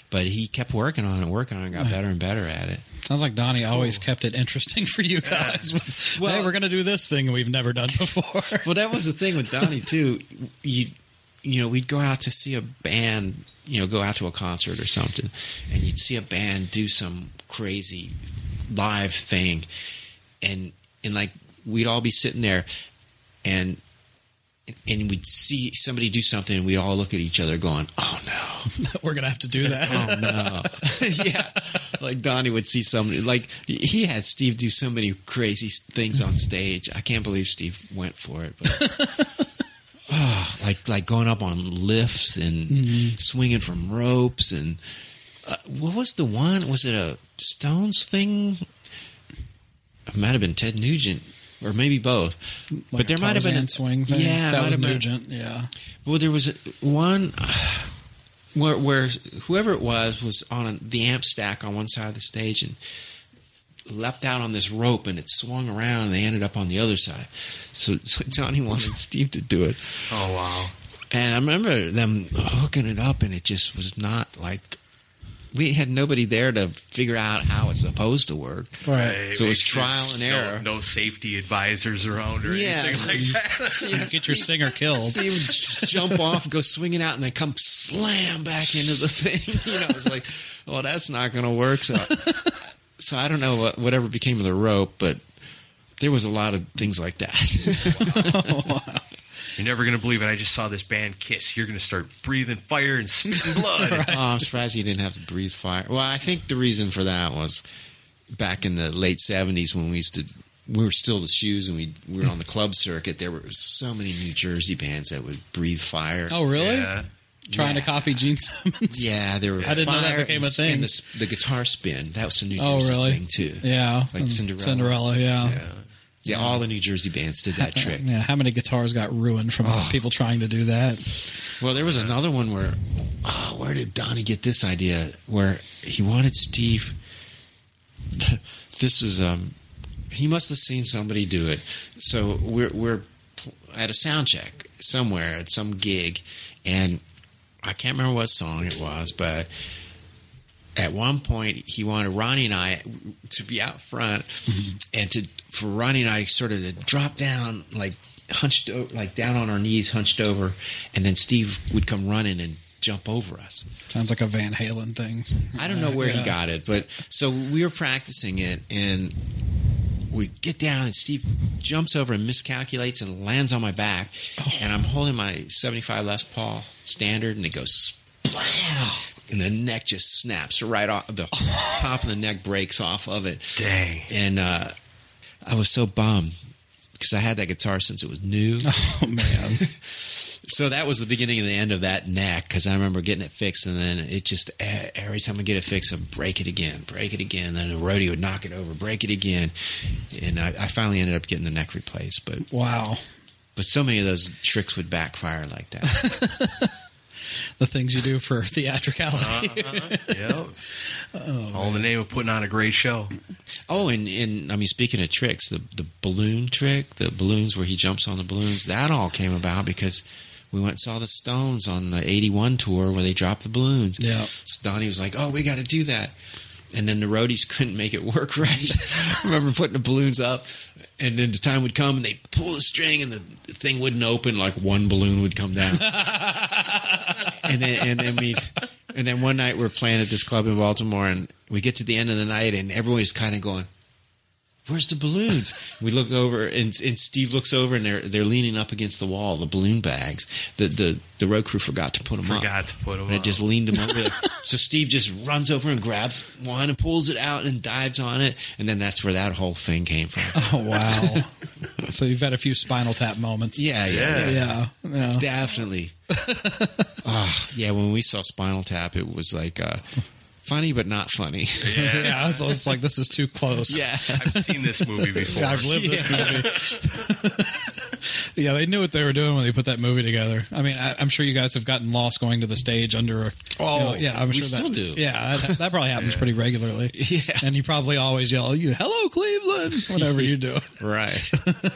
But he kept working on it, and got better and better at it. Sounds like Donnie always kept it interesting for you guys. Well, hey, we're going to do this thing we've never done before. Well, that was the thing with Donnie, too. You know, we'd go out to see a band, go out to a concert or something, and you'd see a band do some crazy live thing, and like we'd all be sitting there, and we'd see somebody do something, and we'd all look at each other going, "Oh no, we're gonna have to do that." Oh no, yeah. Like Donnie would see somebody, like he had Steve do so many crazy things on stage. I can't believe Steve went for it. But, like going up on lifts and swinging from ropes, and what was the one? Was it a Stones thing? It might have been Ted Nugent. Or maybe both, but there might have been a swing thing. Yeah, that was Nugent. Yeah. Well, there was one where whoever it was on the amp stack on one side of the stage and leapt out on this rope, and it swung around, and they ended up on the other side. So Johnny wanted Steve to do it. Oh wow! And I remember them hooking it up, and it just was not like. We had nobody there to figure out how it's supposed to work. Right. So it was trial and error. No safety advisors around or anything like that. Get your singer killed. Steve would jump off and go swinging out and then come slam back into the thing. It's like, well, that's not going to work. So I don't know whatever became of the rope, but there was a lot of things like that. Oh, wow. You're never going to believe it. I just saw this band Kiss. You're going to start breathing fire and spitting blood. Right. Oh, I'm surprised he didn't have to breathe fire. Well, I think the reason for that was back in the late 70s when we were still the Shoes and we were on the club circuit. There were so many New Jersey bands that would breathe fire. Oh, really? Yeah. Trying to copy Gene Simmons? Yeah, there were. I didn't know that became a thing. And the guitar spin, that was a New Jersey thing too. Yeah, like Cinderella. Yeah. Yeah, all the New Jersey bands did that trick. Yeah, how many guitars got ruined from people trying to do that? Well, there was another one where, where did Donnie get this idea? Where he wanted Steve. This was he must have seen somebody do it. So we're at a sound check somewhere at some gig, and I can't remember what song it was, but. At one point, he wanted Ronnie and I to be out front, and for Ronnie and I sort of to drop down, like hunched, like down on our knees, hunched over, and then Steve would come running and jump over us. Sounds like a Van Halen thing. I don't know where he got it, but so we were practicing it, and we get down, and Steve jumps over and miscalculates and lands on my back, and I'm holding my 75 Les Paul Standard, and it goes splam. And the neck just snaps right off. The top of the neck breaks off of it. Dang. And I was so bummed because I had that guitar since it was new. Oh, man. So that was the beginning and the end of that neck because I remember getting it fixed. And then it just, every time I get it fixed, I'd break it again. Then the roadie would knock it over, break it again. And I finally ended up getting the neck replaced. But wow. But so many of those tricks would backfire like that. The things you do for theatricality. Yep. All in the name of putting on a great show. Oh, and I mean, speaking of tricks, the balloon trick, the balloons where he jumps on the balloons, that all came about because we went and saw the Stones on the 81 tour where they dropped the balloons. Yeah. So Donnie was like, we got to do that. And then the roadies couldn't make it work right. I remember putting the balloons up, and then the time would come, and they'd pull the string, and the thing wouldn't open. Like one balloon would come down. and then one night we're playing at this club in Baltimore, and we get to the end of the night, and everyone's kind of going, "Where's the balloons?" We look over, and Steve looks over, and they're leaning up against the wall, the balloon bags. The road crew forgot to put them up. And it just leaned them over there. So Steve just runs over and grabs one and pulls it out and dives on it, and then that's where that whole thing came from. Oh, wow. So you've had a few Spinal Tap moments. Yeah. Definitely. Yeah, when we saw Spinal Tap, it was like... funny, but not funny. Yeah, so it's like, this is too close. Yeah. I've seen this movie before. I've lived this movie. Yeah, they knew what they were doing when they put that movie together. I mean, I'm sure you guys have gotten lost going to the stage under a... yeah, I'm sure we still do. Yeah, that probably happens pretty regularly. Yeah. And you probably always yell, hello, Cleveland, whenever you do it. Right.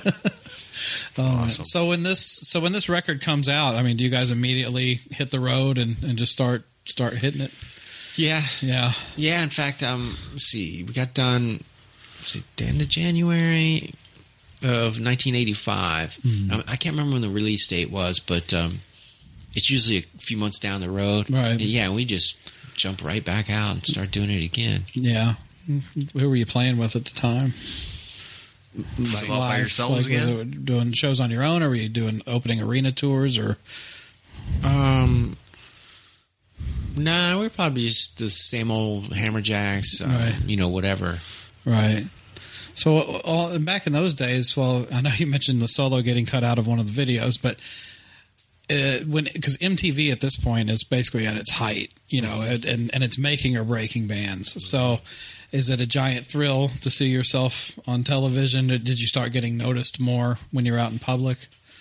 Awesome. So when this record comes out, I mean, do you guys immediately hit the road and just start hitting it? Yeah. Yeah. Yeah, in fact, let's see, we got done, the end of January of 1985. I can't remember when the release date was, but it's usually a few months down the road. Right. And yeah, we just jump right back out and start doing it again. Yeah. Who were you playing with at the time? Like by yourselves again? Was it doing shows on your own, or were you doing opening arena tours, or? Nah, we're probably just the same old Hammerjacks, right. Whatever. Right. So back in those days, well, I know you mentioned the solo getting cut out of one of the videos, but because MTV at this point is basically at its height, and it's making or breaking bands. So is it a giant thrill to see yourself on television? Did you start getting noticed more when you're out in public?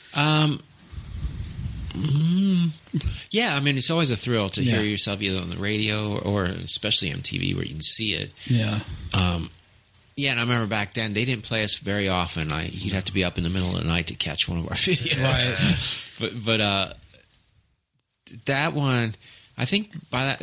Yeah, I mean, it's always a thrill to hear yourself either on the radio or especially MTV where you can see it. Yeah. Yeah, and I remember back then they didn't play us very often. You'd have to be up in the middle of the night to catch one of our videos. Right. But that one, I think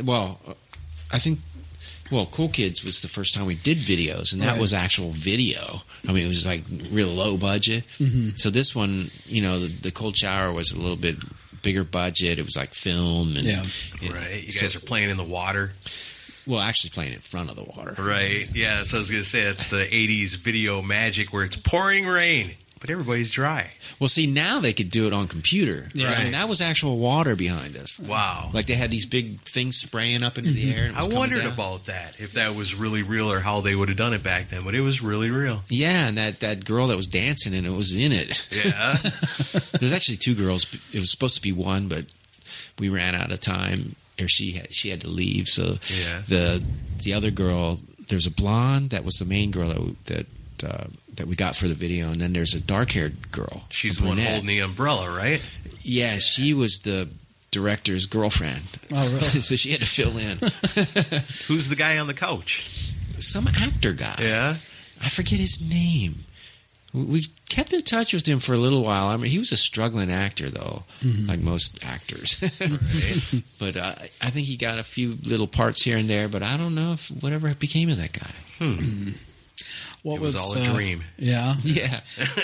Cool Kids was the first time we did videos, and that was actual video. I mean, it was like real low budget. Mm-hmm. So this one, the Cold Shower was a little bit bigger budget. It was like film. And right. You guys are playing in the water. Well, actually playing in front of the water. Right. Yeah, so I was going to say, that's the 80s video magic where it's pouring rain, but everybody's dry. Well, see, now they could do it on computer. Yeah. Right? And that was actual water behind us. Wow. Like they had these big things spraying up into the air. And it was I wondered down. about that, if that was really real or how they would have done it back then, but it was really real. Yeah, and that girl that was dancing and it was in it. Yeah. There's actually two girls. It was supposed to be one, but we ran out of time. Or she had to leave. So the other girl, there's a blonde that was the main girl that we got for the video, and then there's a dark-haired girl. She's the one holding the umbrella, right? Yeah, she was the director's girlfriend. Oh, really? So she had to fill in. Who's the guy on the couch? Some actor guy. Yeah? I forget his name. We kept in touch with him for a little while. I mean, he was a struggling actor, though, like most actors. Right. But I think he got a few little parts here and there, but I don't know if whatever became of that guy. It was all a dream. Yeah. Yeah.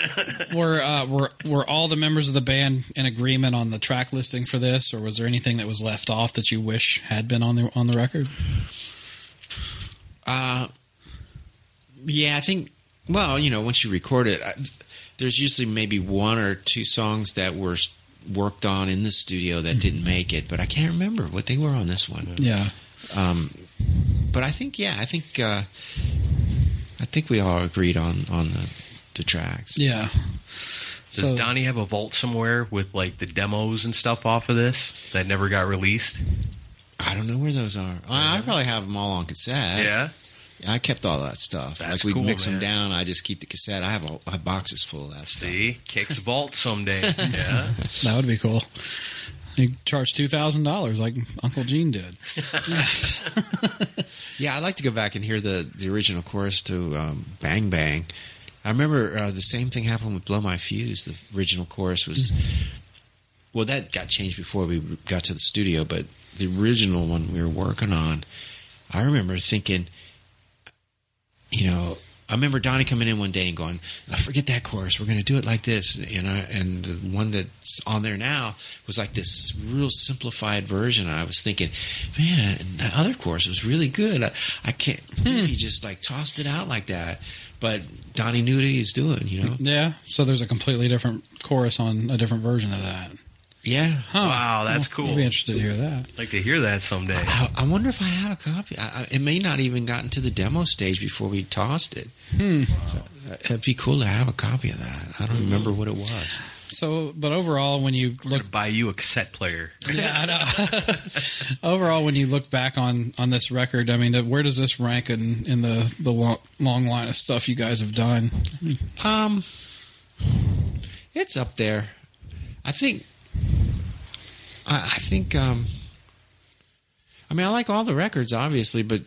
Were all the members of the band in agreement on the track listing for this, or was there anything that was left off that you wish had been on the record? Yeah, I think. Well, once you record it, there's usually maybe one or two songs that were worked on in the studio that didn't make it, but I can't remember what they were on this one. Yeah. But I think we all agreed on the tracks. Yeah. Does Donnie have a vault somewhere with like the demos and stuff off of this that never got released? I don't know where those are. I probably have them all on cassette. Yeah. I kept all that stuff. That's we'd cool, mix them man. down. I just keep the cassette. I have boxes full of that stuff. See, Kicks Vault someday. Yeah, that would be cool. You charge $2,000 like Uncle Gene did. Yeah, I'd like to go back and hear the original chorus to Bang Bang. I remember the same thing happened with Blow My Fuse. The original chorus was... Well, that got changed before we got to the studio, but the original one we were working on, I remember thinking... I remember Donnie coming in one day and going, "I forget that chorus. We're going to do it like this." And the one that's on there now was like this real simplified version. I was thinking, man, the other chorus was really good. I can't believe he just like tossed it out like that. But Donnie knew what he was doing, Yeah. So there's a completely different chorus on a different version of that. Yeah. Huh. Wow, that's cool. I'd be interested to hear that. I'd like to hear that someday. I wonder if I have a copy. It may not even gotten to the demo stage before we tossed it. So it'd be cool to have a copy of that. I don't remember what it was. So, but overall, when you We're gonna buy you a cassette player. Yeah, I know. Overall, when you look back on this record, I mean, where does this rank in the long line of stuff you guys have done? It's up there. I think. I mean, I like all the records, obviously, but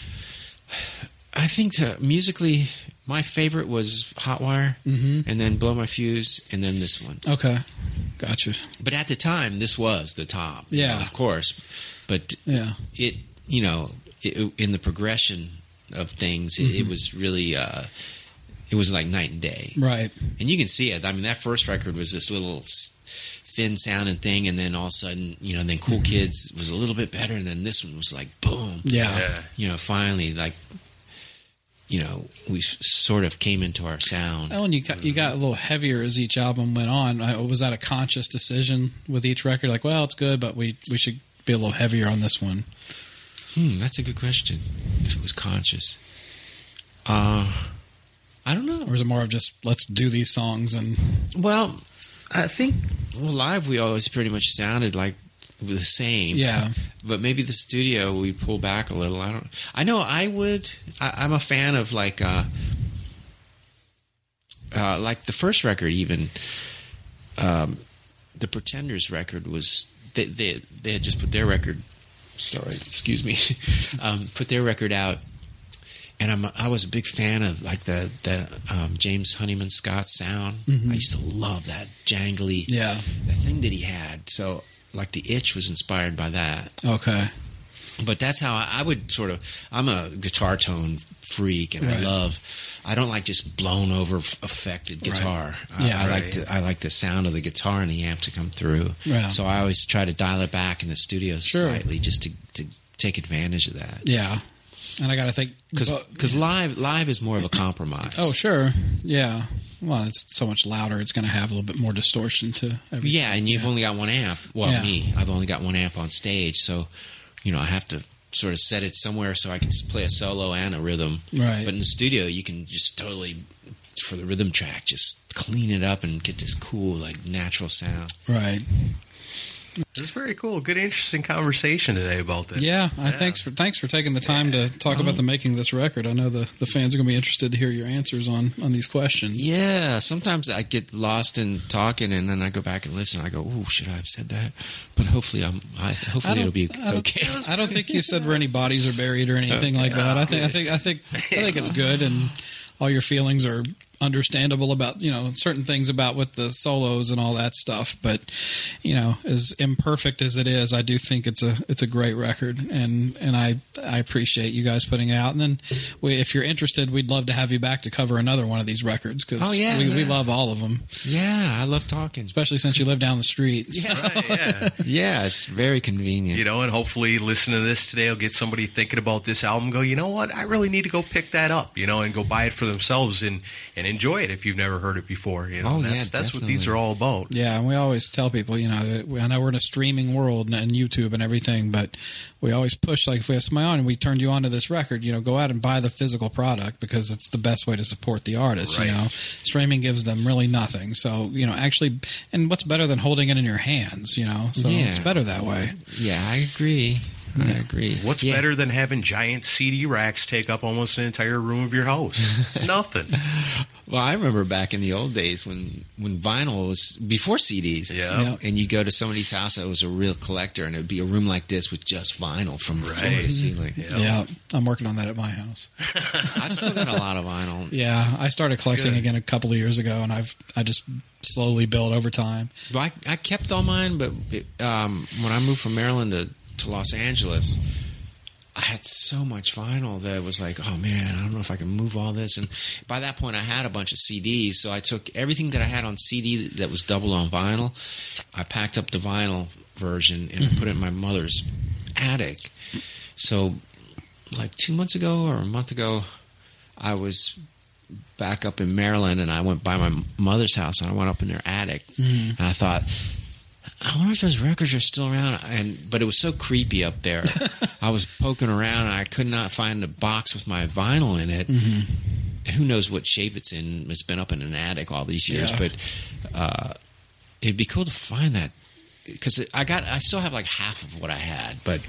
I think musically, my favorite was Hotwire, and then Blow My Fuse, and then this one. Okay, gotcha. But at the time, this was the top. Yeah, of course. But yeah, it you know, in the progression of things, it was really it was like night and day. Right. And you can see it. I mean, that first record was this little thin sounding thing, and then all of a sudden, you know, and then Cool Kids was a little bit better, and then this one was like boom. Yeah. You know, finally, like, you know, we sort of came into our sound. Oh, and you got a little heavier as each album went on. Was that a conscious decision with each record? Like, well, it's good, but we should be a little heavier on this one. That's a good question. If it was conscious, I don't know. Or is it more of just let's do these songs and? Well, I think live we always pretty much sounded like the same. Yeah. But maybe the studio we pull back a little. I know I would. I'm a fan of like the first record even. The Pretenders record was they had just put their record. Sorry, excuse me. Put their record out, and I was a big fan of like the James Honeyman Scott sound. I used to love that jangly, the thing that he had. So like the Itch was inspired by that. Okay, but that's how I would sort of. I'm a guitar tone freak, and I don't like just blown over affected guitar. Right. I like the sound of the guitar and the amp to come through. Yeah. So I always try to dial it back in the studio slightly just to take advantage of that. Yeah. And I got to think because live is more of a compromise. Oh, sure. Yeah. Well, it's so much louder. It's going to have a little bit more distortion to everything. Yeah, and you've only got one amp. Well, I've only got one amp on stage, so you know I have to sort of set it somewhere so I can play a solo and a rhythm. Right. But in the studio, you can just totally, for the rhythm track, just clean it up and get this cool, like, natural sound. Right. This is very cool. Good, interesting conversation today about this. Yeah. Thanks for taking the time to talk about the making of this record. I know the fans are going to be interested to hear your answers on these questions. Yeah. Sometimes I get lost in talking, and then I go back and listen. I go, "Oh, should I have said that?" But hopefully, it'll be okay. I don't think you said where any bodies are buried or anything like that. I think it's good, and all your feelings are understandable about, you know, certain things about with the solos and all that stuff, but you know, as imperfect as it is, I do think it's a great record, and I appreciate you guys putting it out. And then if you're interested, we'd love to have you back to cover another one of these records, because we love all of them. Yeah, I love talking, especially since you live down the street. Yeah, it's very convenient. You know, and hopefully listening to this today will get somebody thinking about this album, go, you know what, I really need to go pick that up, you know, and go buy it for themselves and enjoy it if you've never heard it before. You know, that's what these are all about. Yeah, and we always tell people, you know, I know we're in a streaming world and YouTube and everything, but we always push, like if we have somebody on and we turned you on to this record, you know, go out and buy the physical product, because it's the best way to support the artist. Right. You know, streaming gives them really nothing. So, you know, actually, and what's better than holding it in your hands, you know? So it's better that way. Yeah, I agree. I agree. What's better than having giant CD racks take up almost an entire room of your house? Nothing. Well, I remember back in the old days when vinyl was before CDs. Yeah. And you go to somebody's house that was a real collector, and it would be a room like this with just vinyl from floor to ceiling. Yeah, I'm working on that at my house. I've still got a lot of vinyl. Yeah, I started collecting again a couple of years ago, and I just slowly built over time. Well, I kept all mine, but when I moved from Maryland to Los Angeles, I had so much vinyl that it was like, oh man, I don't know if I can move all this. And by that point, I had a bunch of CDs, so I took everything that I had on CD that was double on vinyl. I packed up the vinyl version and I put it in my mother's attic. So, like 2 months ago or a month ago, I was back up in Maryland, and I went by my mother's house, and I went up in their attic, and I thought, I wonder if those records are still around. But it was so creepy up there. I was poking around, and I could not find a box with my vinyl in it. And who knows what shape it's in. It's been up in an attic all these years. But it'd be cool to find that, because I still have like half of what I had. But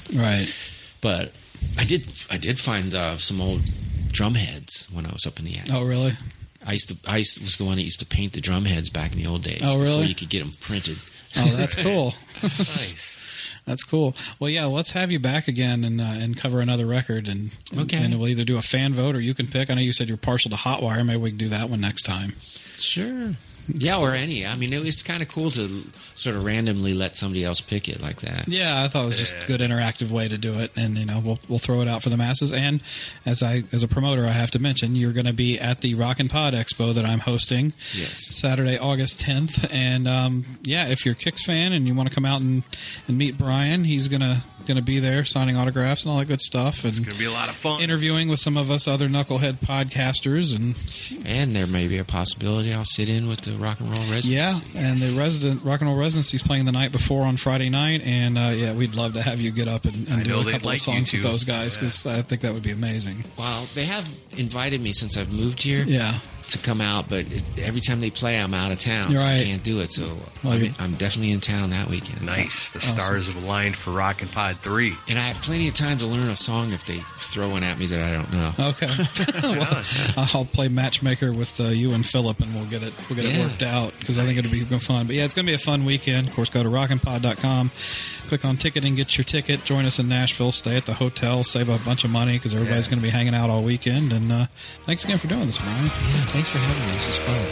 I did find some old drum heads when I was up in the attic. Oh, really? I was the one that used to paint the drum heads back in the old days. Oh, really? Before you could get them printed. Oh, that's cool. Nice. That's cool. Well, yeah, let's have you back again and cover another record, and we'll either do a fan vote or you can pick. I know you said you're partial to Hotwire. Maybe we can do that one next time. Sure. Yeah, or any. I mean, it's kind of cool to sort of randomly let somebody else pick it like that. Yeah, I thought it was just a good interactive way to do it, and we'll throw it out for the masses. And as a promoter, I have to mention you're going to be at the Rockin' Pod Expo that I'm hosting. Yes, Saturday, August 10th, and if you're a Kicks fan and you want to come out and meet Brian, he's gonna be there signing autographs and all that good stuff. And it's gonna be a lot of fun. Interviewing with some of us other Knucklehead podcasters, and there may be a possibility I'll sit in with the Rock and Roll Residency. Yeah, and the Rock and Roll Residency is playing the night before on Friday night, and we'd love to have you get up and do a couple of songs with those guys, because I think that would be amazing. Well, they have invited me since I've moved here. Yeah. To come out, but every time they play, I'm out of town, You're so right. I can't do it. So I'm definitely in town that weekend. Nice. So. The stars have aligned for Rockin' Pod 3. And I have plenty of time to learn a song if they throw one at me that I don't know. Okay. Well, I'll play matchmaker with you and Philip, and we'll get it worked out, because I think it'll be fun. But yeah, it's going to be a fun weekend. Of course, go to rockinpod.com, click on ticketing, get your ticket, join us in Nashville, stay at the hotel, save a bunch of money, because everybody's going to be hanging out all weekend. And thanks again for doing this, Brian. Yeah, thanks for having me. This is fun.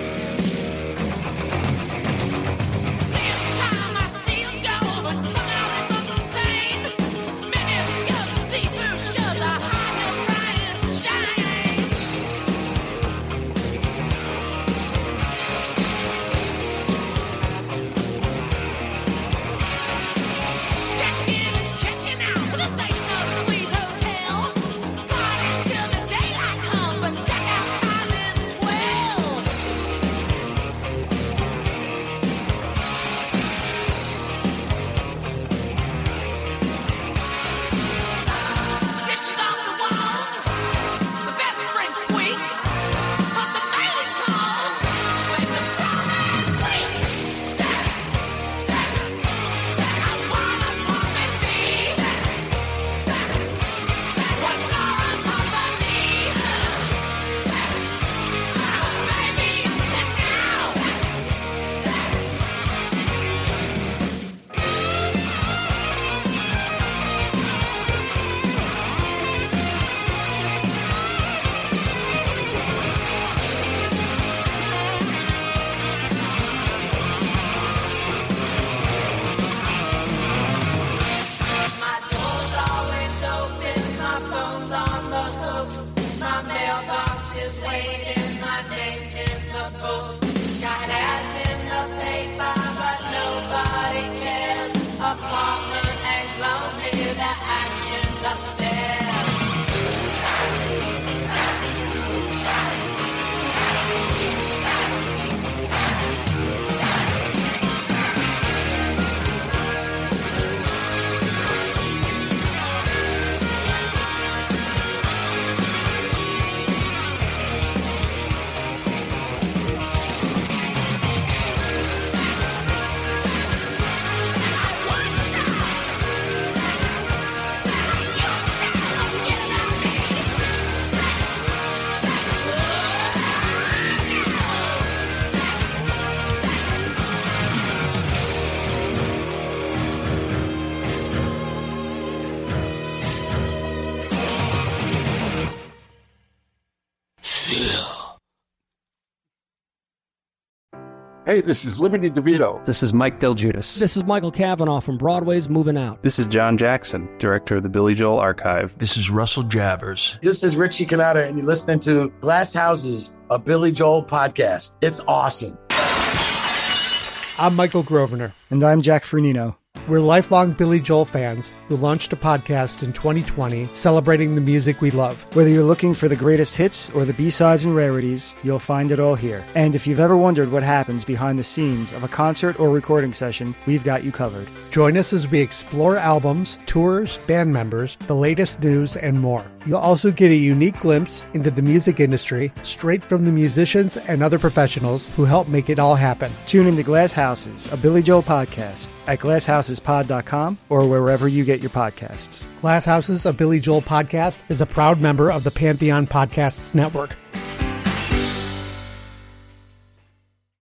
Hey, this is Liberty DeVito. This is Mike Del Giudice. This is Michael Cavanaugh from Broadway's Moving Out. This is John Jackson, director of the Billy Joel Archive. This is Russell Javers. This is Richie Cannata, and you're listening to Glass Houses, a Billy Joel podcast. It's awesome. I'm Michael Grosvenor. And I'm Jack Fernino. We're lifelong Billy Joel fans who launched a podcast in 2020 celebrating the music we love. Whether you're looking for the greatest hits or the B-sides and rarities, you'll find it all here. And if you've ever wondered what happens behind the scenes of a concert or recording session, we've got you covered. Join us as we explore albums, tours, band members, the latest news, and more. You'll also get a unique glimpse into the music industry straight from the musicians and other professionals who help make it all happen. Tune into Glass Houses, a Billy Joel podcast at glasshouses.pod.com or wherever you get your podcasts. Glass Houses, a Billy Joel podcast is a proud member of the Pantheon Podcasts Network.